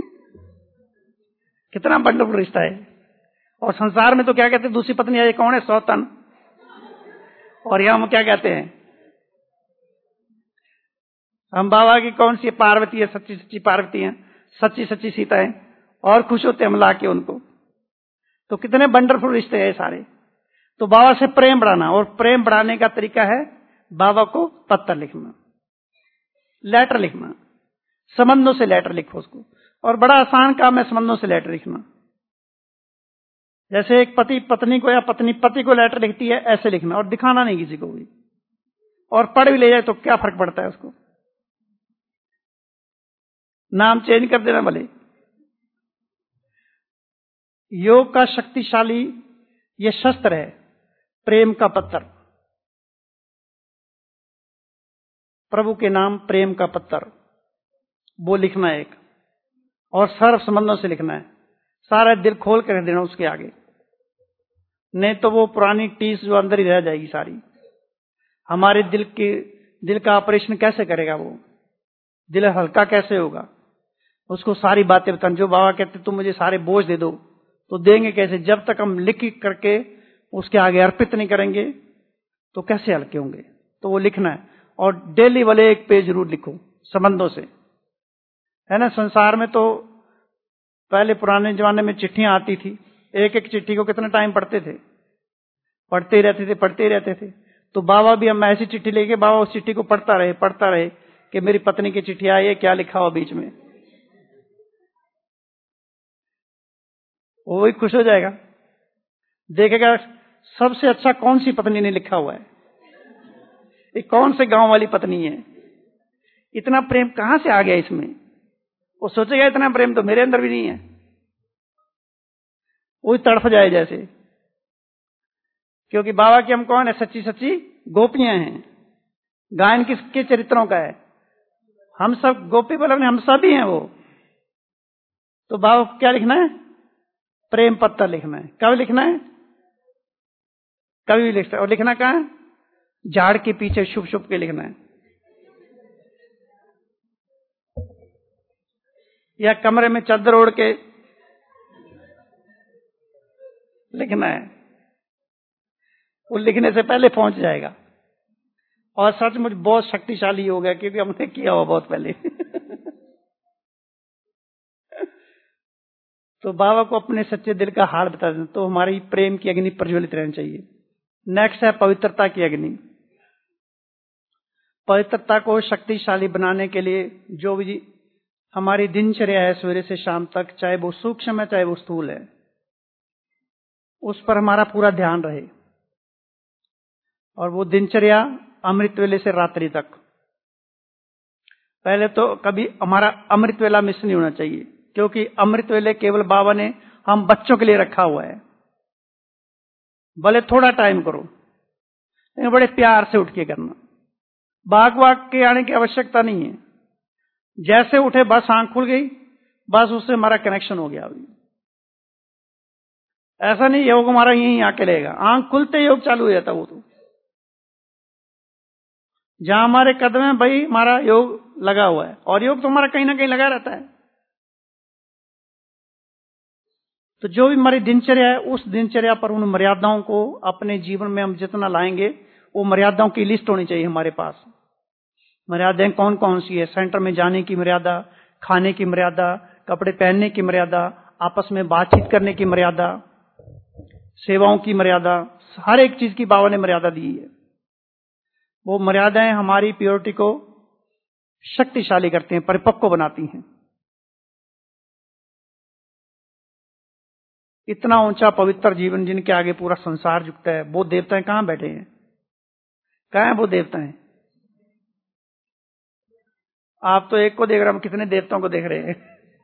कितना वंडरफुल रिश्ता है। और संसार में तो क्या कहते हैं, दूसरी पत्नी है कौन है? सौतन। और यहां हम क्या कहते हैं, हम बाबा की कौन सी पार्वती है, सच्ची सच्ची पार्वती है, सच्ची सच्ची सीता है, और खुश होते हैं हम लाके उनको। तो कितने वंडरफुल रिश्ते हैं सारे। तो बाबा से प्रेम बढ़ाना, और प्रेम बढ़ाने का तरीका है बाबा को पत्र लिखना, लेटर लिखना। संबंधों से लेटर लिखो उसको, और बड़ा आसान काम है संबंधों से लेटर लिखना। जैसे एक पति पत्नी को या पत्नी पति को लेटर लिखती है, ऐसे लिखना, और दिखाना नहीं किसी को भी। और पढ़ भी ले जाए तो क्या फर्क पड़ता है उसको, नाम चेंज कर देना भले। योग का शक्तिशाली ये शस्त्र है प्रेम का पत्र। प्रभु के नाम प्रेम का पत्र, वो लिखना है एक, और सर्व संबंधों से लिखना है। सारा दिल खोल कर देना उसके आगे, नहीं तो वो पुरानी टीस जो अंदर ही रह जाएगी सारी। हमारे दिल का ऑपरेशन कैसे करेगा वो? दिल हल्का कैसे होगा? उसको सारी बातें बताना। जो बाबा कहते तुम मुझे सारे बोझ दे दो, तो देंगे कैसे? जब तक हम लिख करके उसके आगे अर्पित नहीं करेंगे, तो कैसे हल्के होंगे? तो वो लिखना है, और डेली वाले 1 पेज जरूर लिखो संबंधों से, है ना। संसार में तो पहले पुराने जमाने में चिट्ठियां आती थी, एक एक चिट्ठी को कितना टाइम पढ़ते थे, पढ़ते ही रहते थे। तो बाबा भी हम ऐसी चिट्ठी लेके बाबा उस चिट्ठी को पढ़ता रहे कि मेरी पत्नी की चिट्ठी आई है, क्या लिखा हुआ बीच में, वो भी खुश हो जाएगा, देखेगा सबसे अच्छा कौन सी पत्नी ने लिखा हुआ है, ये कौन से गांव वाली पत्नी है, इतना प्रेम कहां से आ गया इसमें। वो सोचेगा इतना प्रेम तो मेरे अंदर भी नहीं है, वो तड़फ जाए जैसे। क्योंकि बाबा की हम कौन है? सच्ची सच्ची गोपियां हैं। गायन किसके चरित्रों का है? हम सब गोपी बल्लभ, हम सब ही हैं वो। तो बाबा को क्या लिखना है? प्रेम पत्र लिखना है। कब लिखना है? कभी भी लिख सकते। और लिखना कहां है? झाड़ के पीछे छुप छुप के लिखना है, या कमरे में चादर ओढ़ के लिखना है। वो लिखने से पहले पहुंच जाएगा। और सचमुच बहुत शक्तिशाली हो गया, क्योंकि हमने किया हुआ बहुत पहले। तो बाबा को अपने सच्चे दिल का हाल बता दें, तो हमारी प्रेम की अग्नि प्रज्वलित रहनी चाहिए। नेक्स्ट है पवित्रता की अग्नि। पवित्रता को शक्तिशाली बनाने के लिए जो भी हमारी दिनचर्या है सवेरे से शाम तक, चाहे वो सूक्ष्म है चाहे वो स्थूल है, उस पर हमारा पूरा ध्यान रहे। और वो दिनचर्या अमृत वेले से रात्रि तक। पहले तो कभी हमारा अमृत वेला मिस नहीं होना चाहिए, क्योंकि अमृत वेले केवल बाबा ने हम बच्चों के लिए रखा हुआ है। भले थोड़ा टाइम करो, लेकिन बड़े प्यार से उठ के करना। भाग के आने की आवश्यकता नहीं है। जैसे उठे बस आंख खुल गई, बस उससे हमारा कनेक्शन हो गया। अभी ऐसा नहीं योग हमारा यहीं आके रहेगा, आंख खुलते योग चालू हो जाता। वो तो जहां हमारे कदम है भाई हमारा योग लगा हुआ है, और योग तो हमारा कहीं ना कहीं लगा रहता है। तो जो भी हमारी दिनचर्या है, उस दिनचर्या पर उन मर्यादाओं को अपने जीवन में हम जितना लाएंगे, वो मर्यादाओं की लिस्ट होनी चाहिए हमारे पास। मर्यादाएं कौन कौन सी है? सेंटर में जाने की मर्यादा, खाने की मर्यादा, कपड़े पहनने की मर्यादा, आपस में बातचीत करने की मर्यादा, सेवाओं की मर्यादा, हर एक चीज की बाबा ने मर्यादा दी है। वो मर्यादाएं हमारी प्योरिटी को शक्तिशाली करती हैं, परिपक्व बनाती हैं। इतना ऊंचा पवित्र जीवन जिनके आगे पूरा संसार झुकता है, वो देवताएं कहां बैठे हैं? कहां है वो देवताएं? आप तो एक को देख रहे, हम कितने देवताओं को देख रहे हैं।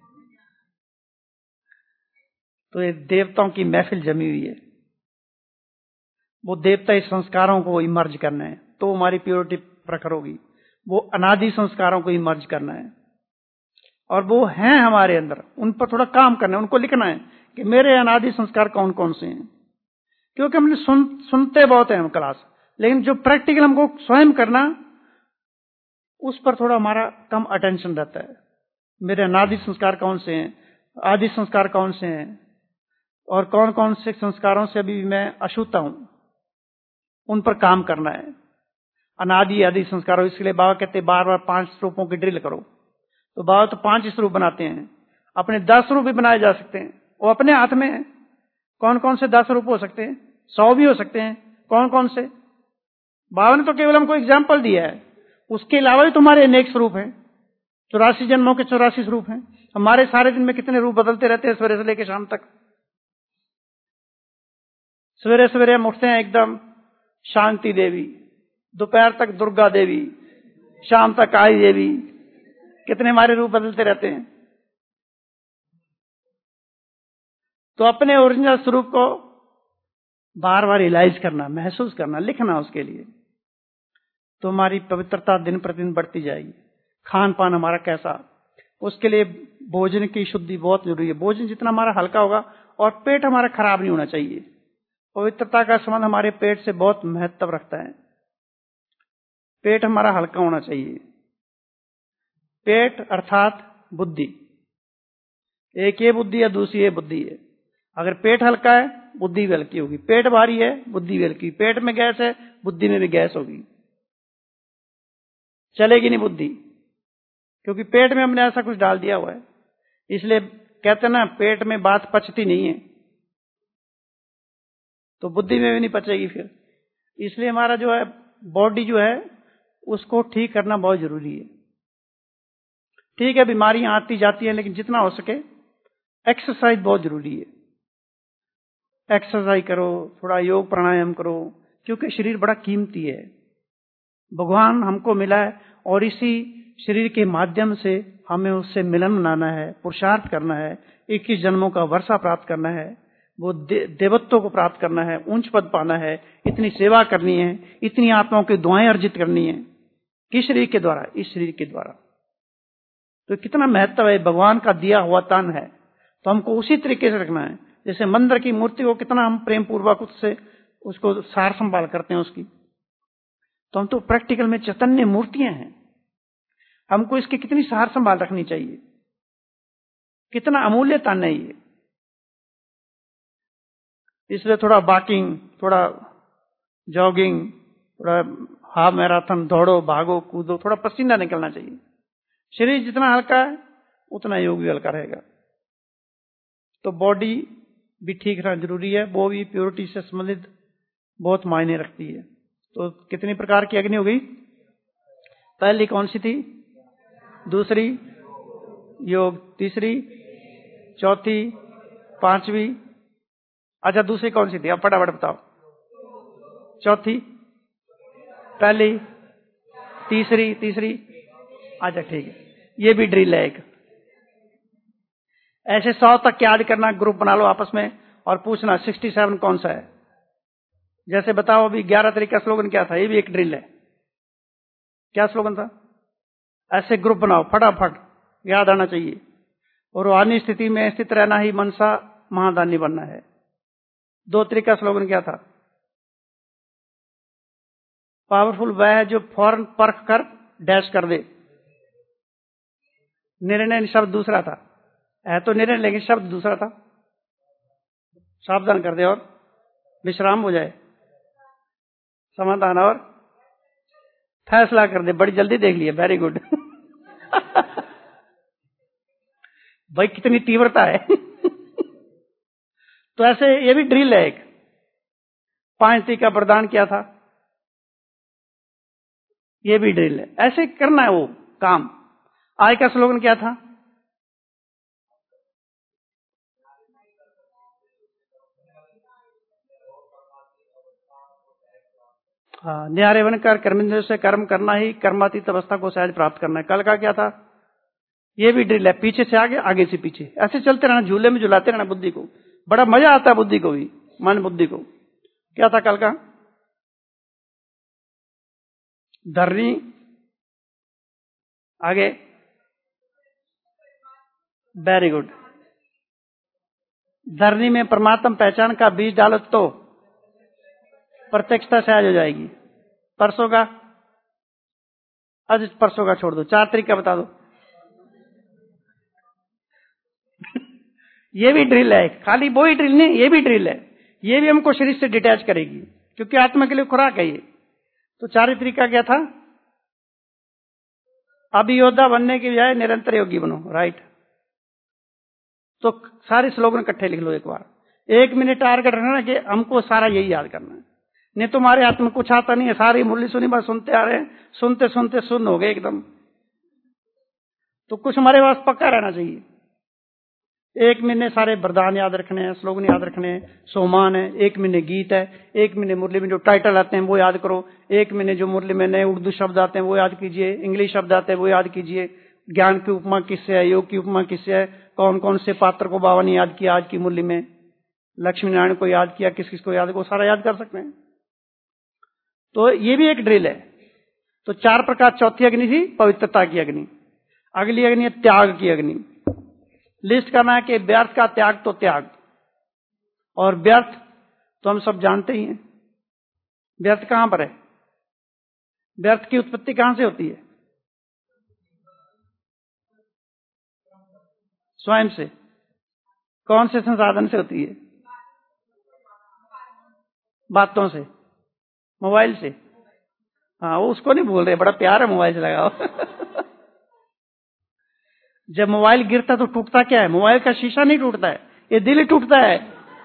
तो ये देवताओं की महफिल जमी हुई है। वो देवता इस संस्कारों को इमर्ज करना है, तो हमारी प्योरिटी प्रखर होगी। वो अनादि संस्कारों को इमर्ज करना है, और वो हैं हमारे अंदर, उन पर थोड़ा काम करना है। उनको लिखना है कि मेरे अनादि संस्कार कौन कौन से हैं। क्योंकि हमने सुनते बहुत हैं हम क्लास, लेकिन जो प्रैक्टिकल हमको स्वयं करना, उस पर थोड़ा हमारा कम अटेंशन रहता है। मेरे अनादि संस्कार कौन से हैं, आदि संस्कार कौन से हैं, और कौन कौन से संस्कारों से अभी मैं अछूता हूं, उन पर काम करना है। अनादि आदि संस्कारों, इसलिए बाबा कहते हैं बार बार 5 स्वरूपों की ड्रिल करो। तो बाबा तो 5 स्वरूप बनाते हैं, अपने 10 स्वरूप भी बनाए जा सकते हैं, वो अपने हाथ में है। कौन कौन से 10 स्वरूप हो सकते हैं? 100 भी हो सकते हैं। कौन कौन से? बाबा ने तो केवल हमको एग्जाम्पल दिया है, उसके अलावा भी तुम्हारे अनेक स्वरूप हैं। 84 जन्मों के 84 स्वरूप हैं। हमारे सारे दिन में कितने रूप बदलते रहते हैं, सवेरे से लेकर शाम तक। सवेरे सवेरे हम उठते हैं एकदम शांति देवी, दोपहर तक दुर्गा देवी, शाम तक काली देवी, कितने हमारे रूप बदलते रहते हैं। तो अपने ओरिजिनल स्वरूप को बार बार रियलाइज करना, महसूस करना, लिखना उसके लिए, तो हमारी पवित्रता दिन प्रतिदिन बढ़ती जाएगी। खान पान हमारा कैसा, उसके लिए भोजन की शुद्धि बहुत जरूरी है। भोजन जितना हमारा हल्का होगा, और पेट हमारा खराब नहीं होना चाहिए। पवित्रता का संबंध हमारे पेट से बहुत महत्व रखता है। पेट हमारा हल्का होना चाहिए। पेट अर्थात बुद्धि, एक ये बुद्धि है, दूसरी ये बुद्धि है। अगर पेट हल्का है बुद्धि भी हल्की होगी। पेट भारी है, बुद्धि भी हल्की। पेट में गैस है, बुद्धि में भी गैस होगी, चलेगी नहीं बुद्धि, क्योंकि पेट में हमने ऐसा कुछ डाल दिया हुआ है। इसलिए कहते हैं ना, पेट में बात पचती नहीं है, तो बुद्धि में भी नहीं पचेगी फिर। इसलिए हमारा जो है बॉडी जो है उसको ठीक करना बहुत जरूरी है। ठीक है, बीमारियां आती जाती हैं, लेकिन जितना हो सके एक्सरसाइज बहुत जरूरी है। एक्सरसाइज करो, थोड़ा योग प्राणायाम करो, क्योंकि शरीर बड़ा कीमती है, भगवान हमको मिला है, और इसी शरीर के माध्यम से हमें उससे मिलन बनाना है, पुरुषार्थ करना है, 21 जन्मों का वर्षा प्राप्त करना है, वो देवत्व को प्राप्त करना है, ऊंच पद पाना है, इतनी सेवा करनी है, इतनी आत्माओं की दुआएं अर्जित करनी है। किस शरीर के द्वारा? इस शरीर के द्वारा। तो कितना महत्व है, भगवान का दिया हुआ तन है, तो हमको उसी तरीके से रखना है। जैसे मंदिर की मूर्ति को कितना हम प्रेम पूर्वक उससे उसको सार संभाल करते हैं उसकी, तो हम तो प्रैक्टिकल में चैतन्य मूर्तियां हैं, हमको इसकी कितनी सार संभाल रखनी चाहिए, कितना अमूल्य तन है ये। इसलिए थोड़ा वॉकिंग, थोड़ा जॉगिंग, थोड़ा हाफ मैराथन दौड़ो, भागो, कूदो, थोड़ा पसीना निकलना चाहिए। शरीर जितना हल्का है उतना योग भी हल्का रहेगा। तो बॉडी भी ठीक रहना जरूरी है, वो भी प्योरिटी से संबंधित बहुत मायने रखती है। तो कितनी प्रकार की अग्नि हो गई? पहली कौन सी थी? दूसरी योग, तीसरी, चौथी, पांचवी। अच्छा, दूसरी कौन सी थी? अब फटाफट बताओ। चौथी, पहली, तीसरी। अच्छा ठीक है, ये भी ड्रिल है एक। ऐसे 100 तक याद करना, ग्रुप बना लो आपस में और पूछना 67 कौन सा है। जैसे बताओ अभी 11 तारीख का स्लोगन क्या था, ये भी एक ड्रिल है। क्या स्लोगन था? ऐसे ग्रुप बनाओ, फटाफट याद आना चाहिए। और रूहानी स्थिति में स्थित रहना ही मनसा महादानी बनना है। 2 तारीख का स्लोगन क्या था? पावरफुल वह है जो फौरन परख कर डैश कर दे। निर्णय शब्द दूसरा था, है तो निर्णय लेकिन शब्द दूसरा था। सावधान कर दे और विश्राम हो जाए, समाधान और फैसला कर दे। बड़ी जल्दी देख लिया, वेरी गुड। भाई कितनी तीव्रता है। तो ऐसे ये भी ड्रिल है एक। 5 तारीख का वरदान क्या था? ये भी ड्रिल है, ऐसे करना है वो काम। आज का स्लोगन क्या था? हाँ, न्यारे बनकर कर्मेंद्र से कर्म करना ही कर्मातीत अवस्था को सहज प्राप्त करना है। कल का क्या था? ये भी ड्रिल है, पीछे से आगे, आगे से पीछे, ऐसे चलते रहना, झूले में झुलाते रहना बुद्धि को। बड़ा मजा आता है बुद्धि को भी, मन बुद्धि को। क्या था कल का? धरनी, आगे, वेरी गुड। धरनी में परमात्मा पहचान का बीज डालो तो प्रत्यक्षता सहज हो जाएगी। परसों का? आज परसों का छोड़ दो, 4 तारीख का बता दो। ये भी ड्रिल है, खाली वो ही ड्रिल नहीं, ये भी ड्रिल है। ये भी हमको शरीर से डिटैच करेगी, क्योंकि आत्मा के लिए खुराक है ये। तो 4 तरीका क्या था? अभी योद्धा बनने की बजाय निरंतर योगी बनो, राइट। तो सारे स्लोगन इकट्ठे लिख लो एक बार। 1 मिनट टारगेट रखना कि हमको सारा यही याद करना है। नहीं तुम्हारे हाथ में कुछ आता नहीं है, सारी मुरली सुनी बस सुनते आ रहे हैं, सुनते सुनते सुन हो गए एकदम। तो कुछ हमारे पास पक्का रहना चाहिए। 1 महीने सारे वरदान याद रखने हैं, स्लोगन याद रखने हैं, सोमान है, 1 महीने गीत है, 1 महीने मुरली में जो टाइटल आते हैं वो याद करो, 1 महीने जो मुरली में नए उर्दू शब्द आते हैं वो याद कीजिए, इंग्लिश शब्द आते हैं वो याद कीजिए, ज्ञान की उपमा किससे है, योग की उपमा किससे है, कौन कौन से पात्र को बाबा ने याद किया आज की मुरली में, लक्ष्मी नारायण को याद किया, किस किस को याद, को सारा याद कर सकते हैं। तो ये भी एक ड्रिल है। तो 4 प्रकार। चौथी अग्नि थी पवित्रता की अग्नि। अगली अग्नि है त्याग की अग्नि। लिस्ट करना है कि व्यर्थ का त्याग तो त्याग, और व्यर्थ तो हम सब जानते ही हैं। व्यर्थ कहां पर है? व्यर्थ की उत्पत्ति कहां से होती है? स्वयं से। कौन से संसाधन से होती है? बातों से, मोबाइल से। हाँ, वो उसको नहीं बोल रहे, बड़ा प्यार है मोबाइल से लगाओ। जब मोबाइल गिरता तो टूटता क्या है? मोबाइल का शीशा नहीं टूटता है, ये दिल ही टूटता है।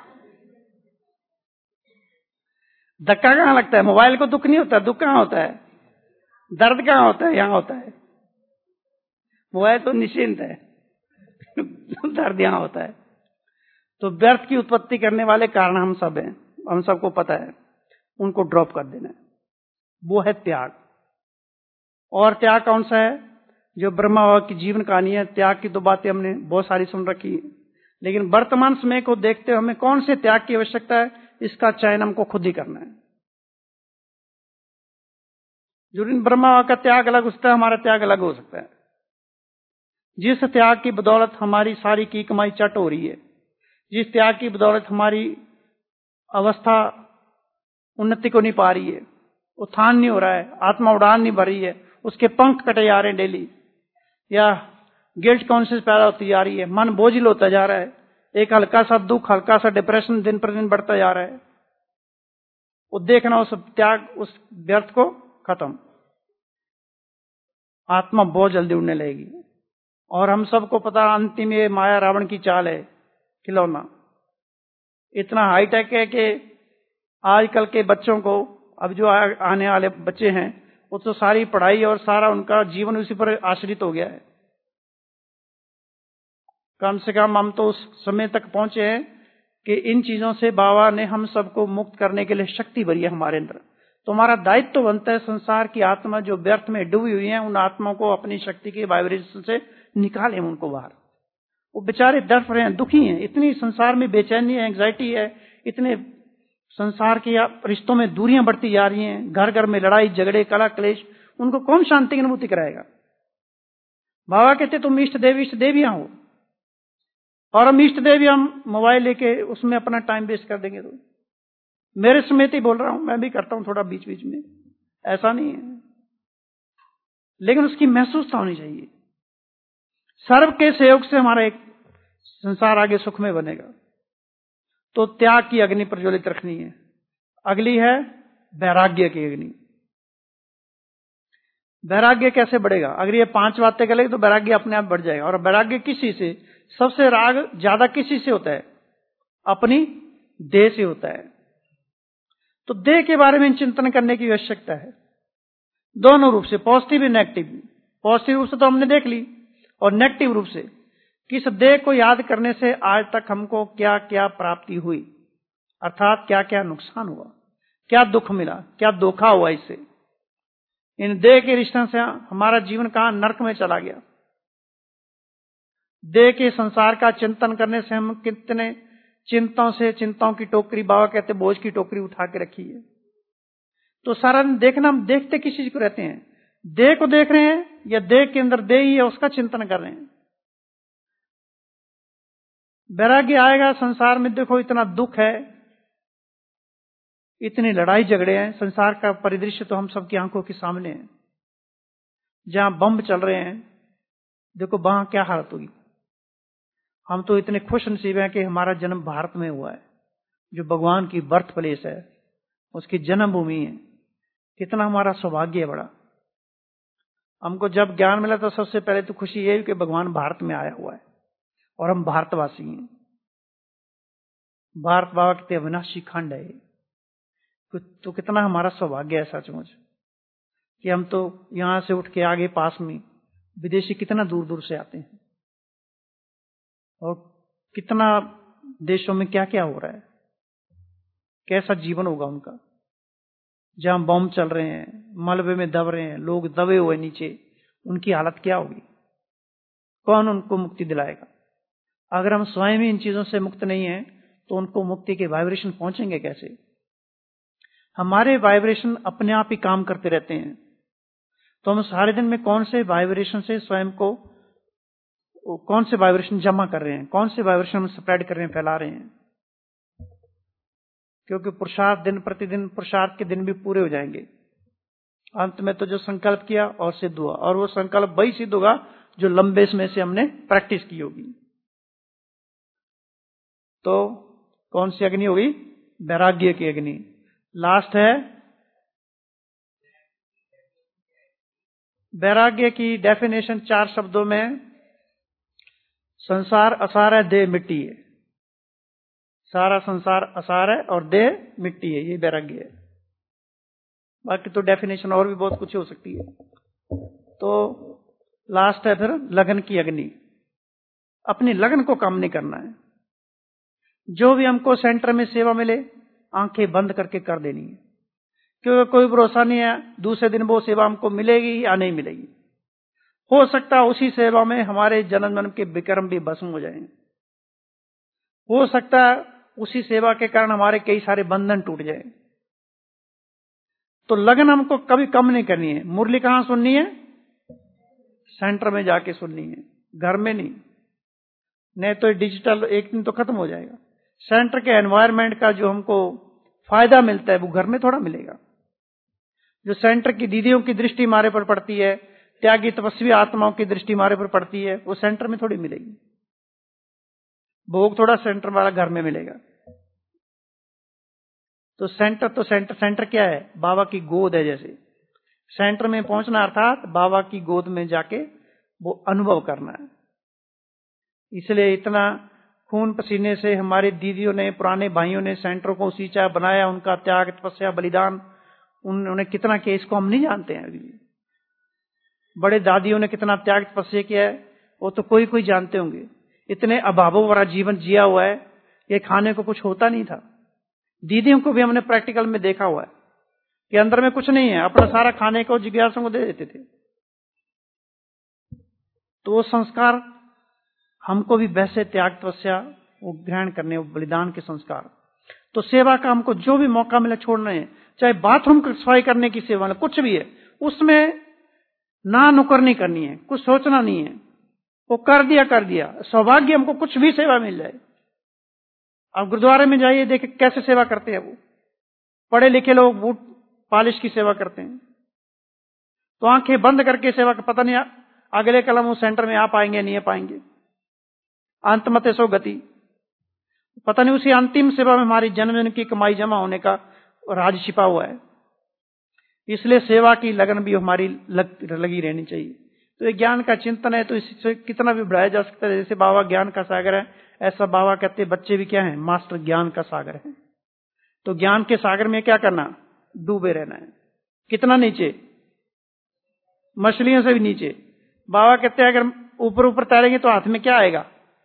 धक्का कहां लगता है? मोबाइल को दुख नहीं होता, दुख कहां होता है? दर्द कहां होता है? यहां होता है। मोबाइल तो निश्चिंत है, दर्द यहां होता है। तो व्यर्थ की उत्पत्ति करने वाले कारण हम सब हैं, हम सबको पता है। उनको ड्रॉप कर देना है, वो है त्याग। और त्याग कौन सा है? जो ब्रह्मा बाबा की जीवन कहानी है, त्याग की तो बातें हमने बहुत सारी सुन रखी है, लेकिन वर्तमान समय को देखते हुए हमें कौन से त्याग की आवश्यकता है, इसका चयन हमको खुद ही करना है। जो दिन ब्रह्मा बाबा का त्याग अलग हो सकता है, हमारा त्याग अलग हो सकता है। जिस त्याग की बदौलत हमारी सारी की कमाई चट हो रही है, जिस त्याग की बदौलत हमारी अवस्था उन्नति को नहीं पा रही है, उत्थान नहीं हो रहा है, आत्मा उड़ान नहीं भर रही है, उसके पंख कटे जा रहे हैं डेली, या गिल्ट कॉन्शियस पैदा होती जा रही है, मन बोझिल होता जा रहा है, एक हल्का सा दुख, हल्का सा डिप्रेशन दिन पर दिन बढ़ता जा रहा है, वो देखना उस त्याग, उस व्यर्थ को खत्म। आत्मा बहुत जल्दी उड़ने लगेगी। और हम सबको पता, अंतिम ये माया रावण की चाल है, खिलौना इतना हाईटेक है कि आजकल के बच्चों को, अब जो आने वाले बच्चे हैं, वो तो सारी पढ़ाई और सारा उनका जीवन उसी पर आश्रित हो गया है। कम से कम हम तो उस समय तक पहुंचे हैं कि इन चीजों से बाबा ने हम सबको मुक्त करने के लिए शक्ति भरी है हमारे अंदर। तो हमारा दायित्व तो बनता है संसार की आत्मा जो व्यर्थ में डूबी हुई है, उन आत्माओं को अपनी शक्ति के वाइब्रेशन से निकालें उनको बाहर। वो बेचारे तड़प रहे हैं, दुखी हैं, इतनी संसार में बेचैनी है, एंग्जाइटी है, इतने संसार के रिश्तों में दूरियां बढ़ती जा रही हैं, घर घर में लड़ाई झगड़े कला क्लेश, उनको कौन शांति की अनुभूति कराएगा? बाबा कहते तुम इष्ट देवियां हो, और हम इष्ट देवी हम मोबाइल लेके उसमें अपना टाइम वेस्ट कर देंगे। तो मेरे समेत ही बोल रहा हूं, मैं भी करता हूं थोड़ा बीच बीच में, ऐसा नहीं है, लेकिन उसकी महसूसता होनी चाहिए। सर्व के सहयोग से हमारा एक संसार आगे सुख में बनेगा। तो त्याग की अग्नि प्रज्वलित रखनी है। अगली है वैराग्य की अग्नि। वैराग्य कैसे बढ़ेगा? अगर ये 5 बातें करेंगे तो वैराग्य अपने आप बढ़ जाएगा। और वैराग्य किसी से, सबसे राग ज्यादा किसी से होता है? अपनी देह से होता है। तो देह के बारे में चिंतन करने की आवश्यकता है, दोनों रूप से, पॉजिटिव और नेगेटिव। पॉजिटिव रूप से तो हमने देख ली, और नेगेटिव रूप से किस देह को याद करने से आज तक हमको क्या क्या प्राप्ति हुई, अर्थात क्या क्या नुकसान हुआ, क्या दुख मिला, क्या धोखा हुआ। इससे, इन देह के रिश्तों से हमारा जीवन कहां नरक में चला गया। देह के संसार का चिंतन करने से हम कितने चिंताओं की टोकरी, बाबा कहते बोझ की टोकरी उठा के रखी है। तो सारा दिन देखना, हम देखते किस चीज को रहते हैं? देह को देख रहे हैं, या देह के अंदर देह ही है उसका चिंतन कर रहे हैं? वैराग्य आएगा संसार में, देखो इतना दुख है, इतनी लड़ाई झगड़े हैं, संसार का परिदृश्य तो हम सबकी आंखों के सामने है। जहां बम चल रहे हैं, देखो वहां क्या हालत होगी। हम तो इतने खुश नसीब हैं कि हमारा जन्म भारत में हुआ है, जो भगवान की बर्थ प्लेस है, उसकी जन्मभूमि है। कितना हमारा सौभाग्य है बड़ा। हमको जब ज्ञान मिला तो सबसे पहले तो खुशी ये कि भगवान भारत में आया हुआ है और हम भारतवासी हैं। भारत बाबा कहते अविनाशी खंड है। तो कितना हमारा सौभाग्य है सचमुच कि हम तो यहां से उठ के आगे पास में विदेशी कितना दूर दूर से आते हैं, और कितना देशों में क्या क्या हो रहा है, कैसा जीवन होगा उनका। जहां बम चल रहे हैं, मलबे में दब रहे हैं, लोग दबे हुए नीचे, उनकी हालत क्या होगी? कौन उनको मुक्ति दिलाएगा? अगर हम स्वयं ही इन चीजों से मुक्त नहीं हैं तो उनको मुक्ति के वाइब्रेशन पहुंचेंगे कैसे? हमारे वाइब्रेशन अपने आप ही काम करते रहते हैं। तो हम सारे दिन में कौन से वाइब्रेशन से स्वयं को, कौन से वाइब्रेशन जमा कर रहे हैं, कौन से वाइब्रेशन हम स्प्रेड कर रहे हैं, फैला रहे हैं? क्योंकि पुरुषार्थ दिन प्रतिदिन, पुरुषार्थ के दिन भी पूरे हो जाएंगे। अंत में तो जो संकल्प किया और सिद्ध हुआ, और वो संकल्प वही सिद्ध होगा जो लंबे समय से हमने प्रैक्टिस की होगी। तो कौन सी अग्नि होगी? वैराग्य की अग्नि। लास्ट है वैराग्य की डेफिनेशन 4 शब्दों में, संसार असार है, देह मिट्टी है। सारा संसार असार है और देह मिट्टी है, ये वैराग्य है। बाकी तो डेफिनेशन और भी बहुत कुछ हो सकती है। तो लास्ट है फिर लगन की अग्नि। अपनी लगन को कम नहीं करना है। जो भी हमको सेंटर में सेवा मिले, आंखें बंद करके कर देनी है, क्योंकि कोई भरोसा नहीं है दूसरे दिन वो सेवा हमको मिलेगी या नहीं मिलेगी। हो सकता है उसी सेवा में हमारे जन्म जन्म के विक्रम भी भस्म हो जाएं। हो सकता है उसी सेवा के कारण हमारे कई सारे बंधन टूट जाए। तो लगन हमको कभी कम नहीं करनी है। मुरली कहां सुननी है? सेंटर में जाके सुननी है, घर में नहीं तो डिजिटल एक दिन तो खत्म हो जाएगा। सेंटर के एनवायरनमेंट का जो हमको फायदा मिलता है वो घर में थोड़ा मिलेगा। जो सेंटर की दीदियों की दृष्टि हमारे पर पड़ती है, त्यागी तपस्वी आत्माओं की दृष्टि हमारे पर पड़ती है, वो सेंटर में थोड़ी मिलेगी। भोग थोड़ा सेंटर वाला घर में मिलेगा। तो सेंटर क्या है? बाबा की गोद है। जैसे सेंटर में पहुंचना अर्थात बाबा की गोद में जाके वो अनुभव करना है। इसलिए इतना खून पसीने से हमारे दीदियों ने, पुराने भाइयों ने सेंटर को ऊंचा बनाया। उनका त्याग तपस्या बलिदान उन्होंने कितना किया इसको हम नहीं जानते हैं। अभी बड़े दादियों ने कितना त्याग तपस्या किया है वो तो कोई कोई जानते होंगे। इतने अभावों वाला जीवन जिया हुआ है, ये खाने को कुछ होता नहीं था। दीदियों को भी हमने प्रैक्टिकल में देखा हुआ है कि अंदर में कुछ नहीं है, अपना सारा खाने को जिज्ञासुओं को दे देते थे। तो वो संस्कार हमको भी वैसे त्याग तपस्या वो ग्रहण करने, वो बलिदान के संस्कार। तो सेवा का हमको जो भी मौका मिले छोड़ना है। चाहे बाथरूम की सफाई करने की सेवा, कुछ भी है, उसमें ना नुकर नहीं करनी है, कुछ सोचना नहीं है, वो कर दिया। सौभाग्य हमको कुछ भी सेवा मिल जाए। अब गुरुद्वारे में जाइए, देखे कैसे सेवा करते हैं वो। पढ़े लिखे लोग बूट पालिश की सेवा करते हैं, तो आंखें बंद करके सेवा का पता नहीं अगले कलम वो सेंटर में आ पाएंगे नहीं आ पाएंगे। अंतमते सो गति, पता नहीं उसी अंतिम सेवा में हमारी जन्म जन्म की कमाई जमा होने का राज छिपा हुआ है। इसलिए सेवा की लगन भी हमारी लगी रहनी चाहिए। तो ये ज्ञान का चिंतन है, तो इससे कितना भी बढ़ाया जा सकता है। जैसे बाबा ज्ञान का सागर है, ऐसा बाबा कहते हैं बच्चे भी क्या है? मास्टर ज्ञान का सागर है। तो ज्ञान के सागर में क्या करना? डूबे रहना है। कितना नीचे? मछलियों से भी नीचे। बाबा कहते हैं अगर ऊपर ऊपर तैरेंगे तो हाथ में क्या आएगा?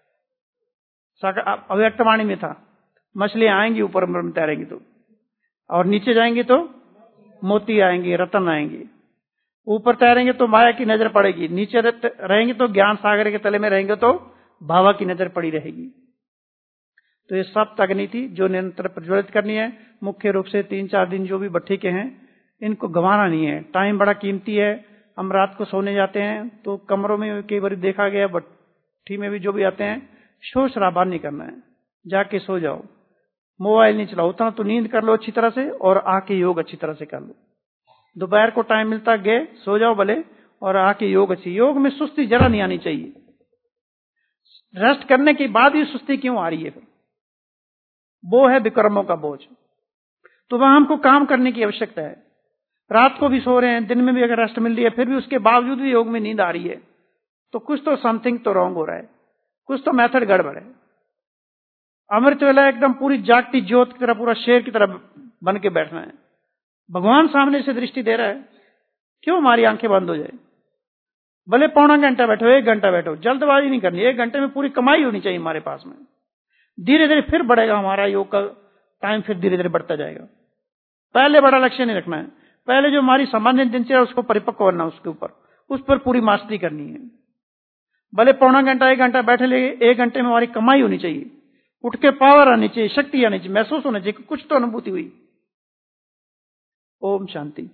अव्यक्त वाणी में था, मछलियां आएंगी ऊपर में तैरेंगी तो, और नीचे जाएंगे तो मोती आएंगे, रतन आएंगे। ऊपर तैरेंगे तो माया की नजर पड़ेगी, नीचे रहेंगे तो ज्ञान सागर के तले में रहेंगे तो बाबा की नजर पड़ी रहेगी। तो ये सब तकनीकी जो निरंतर प्रज्वलित करनी है। मुख्य रूप से 3-4 दिन जो भी भट्ठी के हैं, इनको गंवाना नहीं है। टाइम बड़ा कीमती है। हम रात को सोने जाते हैं तो कमरों में कई बार देखा गया, भट्ठी में भी जो भी आते हैं, शोर शराबा नहीं करना है, जाके सो जाओ, मोबाइल नहीं चलाओ। उतना तो नींद कर लो अच्छी तरह से, और आके योग अच्छी तरह से कर लो। दोपहर को टाइम मिलता गए सो जाओ भले, और आके योग अच्छी। योग में सुस्ती जरा नहीं आनी चाहिए। रेस्ट करने के बाद भी सुस्ती क्यों आ रही है? वो है विक्रमों का बोझ। तो वहां हमको काम करने की आवश्यकता है। रात को भी सो रहे हैं, दिन में भी अगर रेस्ट मिल रही है, फिर भी उसके बावजूद भी योग में नींद आ रही है, तो कुछ तो समथिंग तो रॉन्ग हो रहा है, कुछ तो मेथड गड़बड़ है। अमृत वेला एकदम पूरी जागती ज्योत की तरह, पूरा शेर की तरह बन के बैठना है। भगवान सामने से दृष्टि दे रहा है, क्यों हमारी आंखें बंद हो जाए? भले पौना घंटा बैठो, 1 घंटा बैठो, जल्दबाजी नहीं करनी। 1 घंटे में पूरी कमाई होनी चाहिए हमारे पास में। धीरे धीरे फिर बढ़ेगा हमारा योग का टाइम, फिर धीरे धीरे बढ़ता जाएगा। पहले बड़ा लक्ष्य नहीं रखना है। पहले जो हमारी सामान्य दिनचर्या उसको परिपक्व करना, उसके ऊपर उस पर पूरी मास्टरी करनी है। भले पौना घंटा 1 घंटा बैठे, ले 1 घंटे में हमारी कमाई होनी चाहिए। उठ के पावर आनी चाहिए, शक्ति आनी चाहिए, महसूस होना चाहिए, कुछ तो अनुभूति हुई। ओम शांति।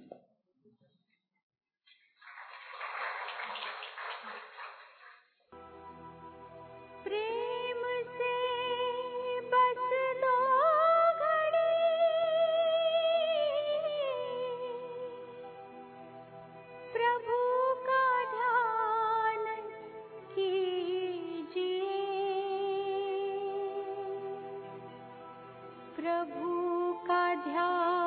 प्रभु का ध्यान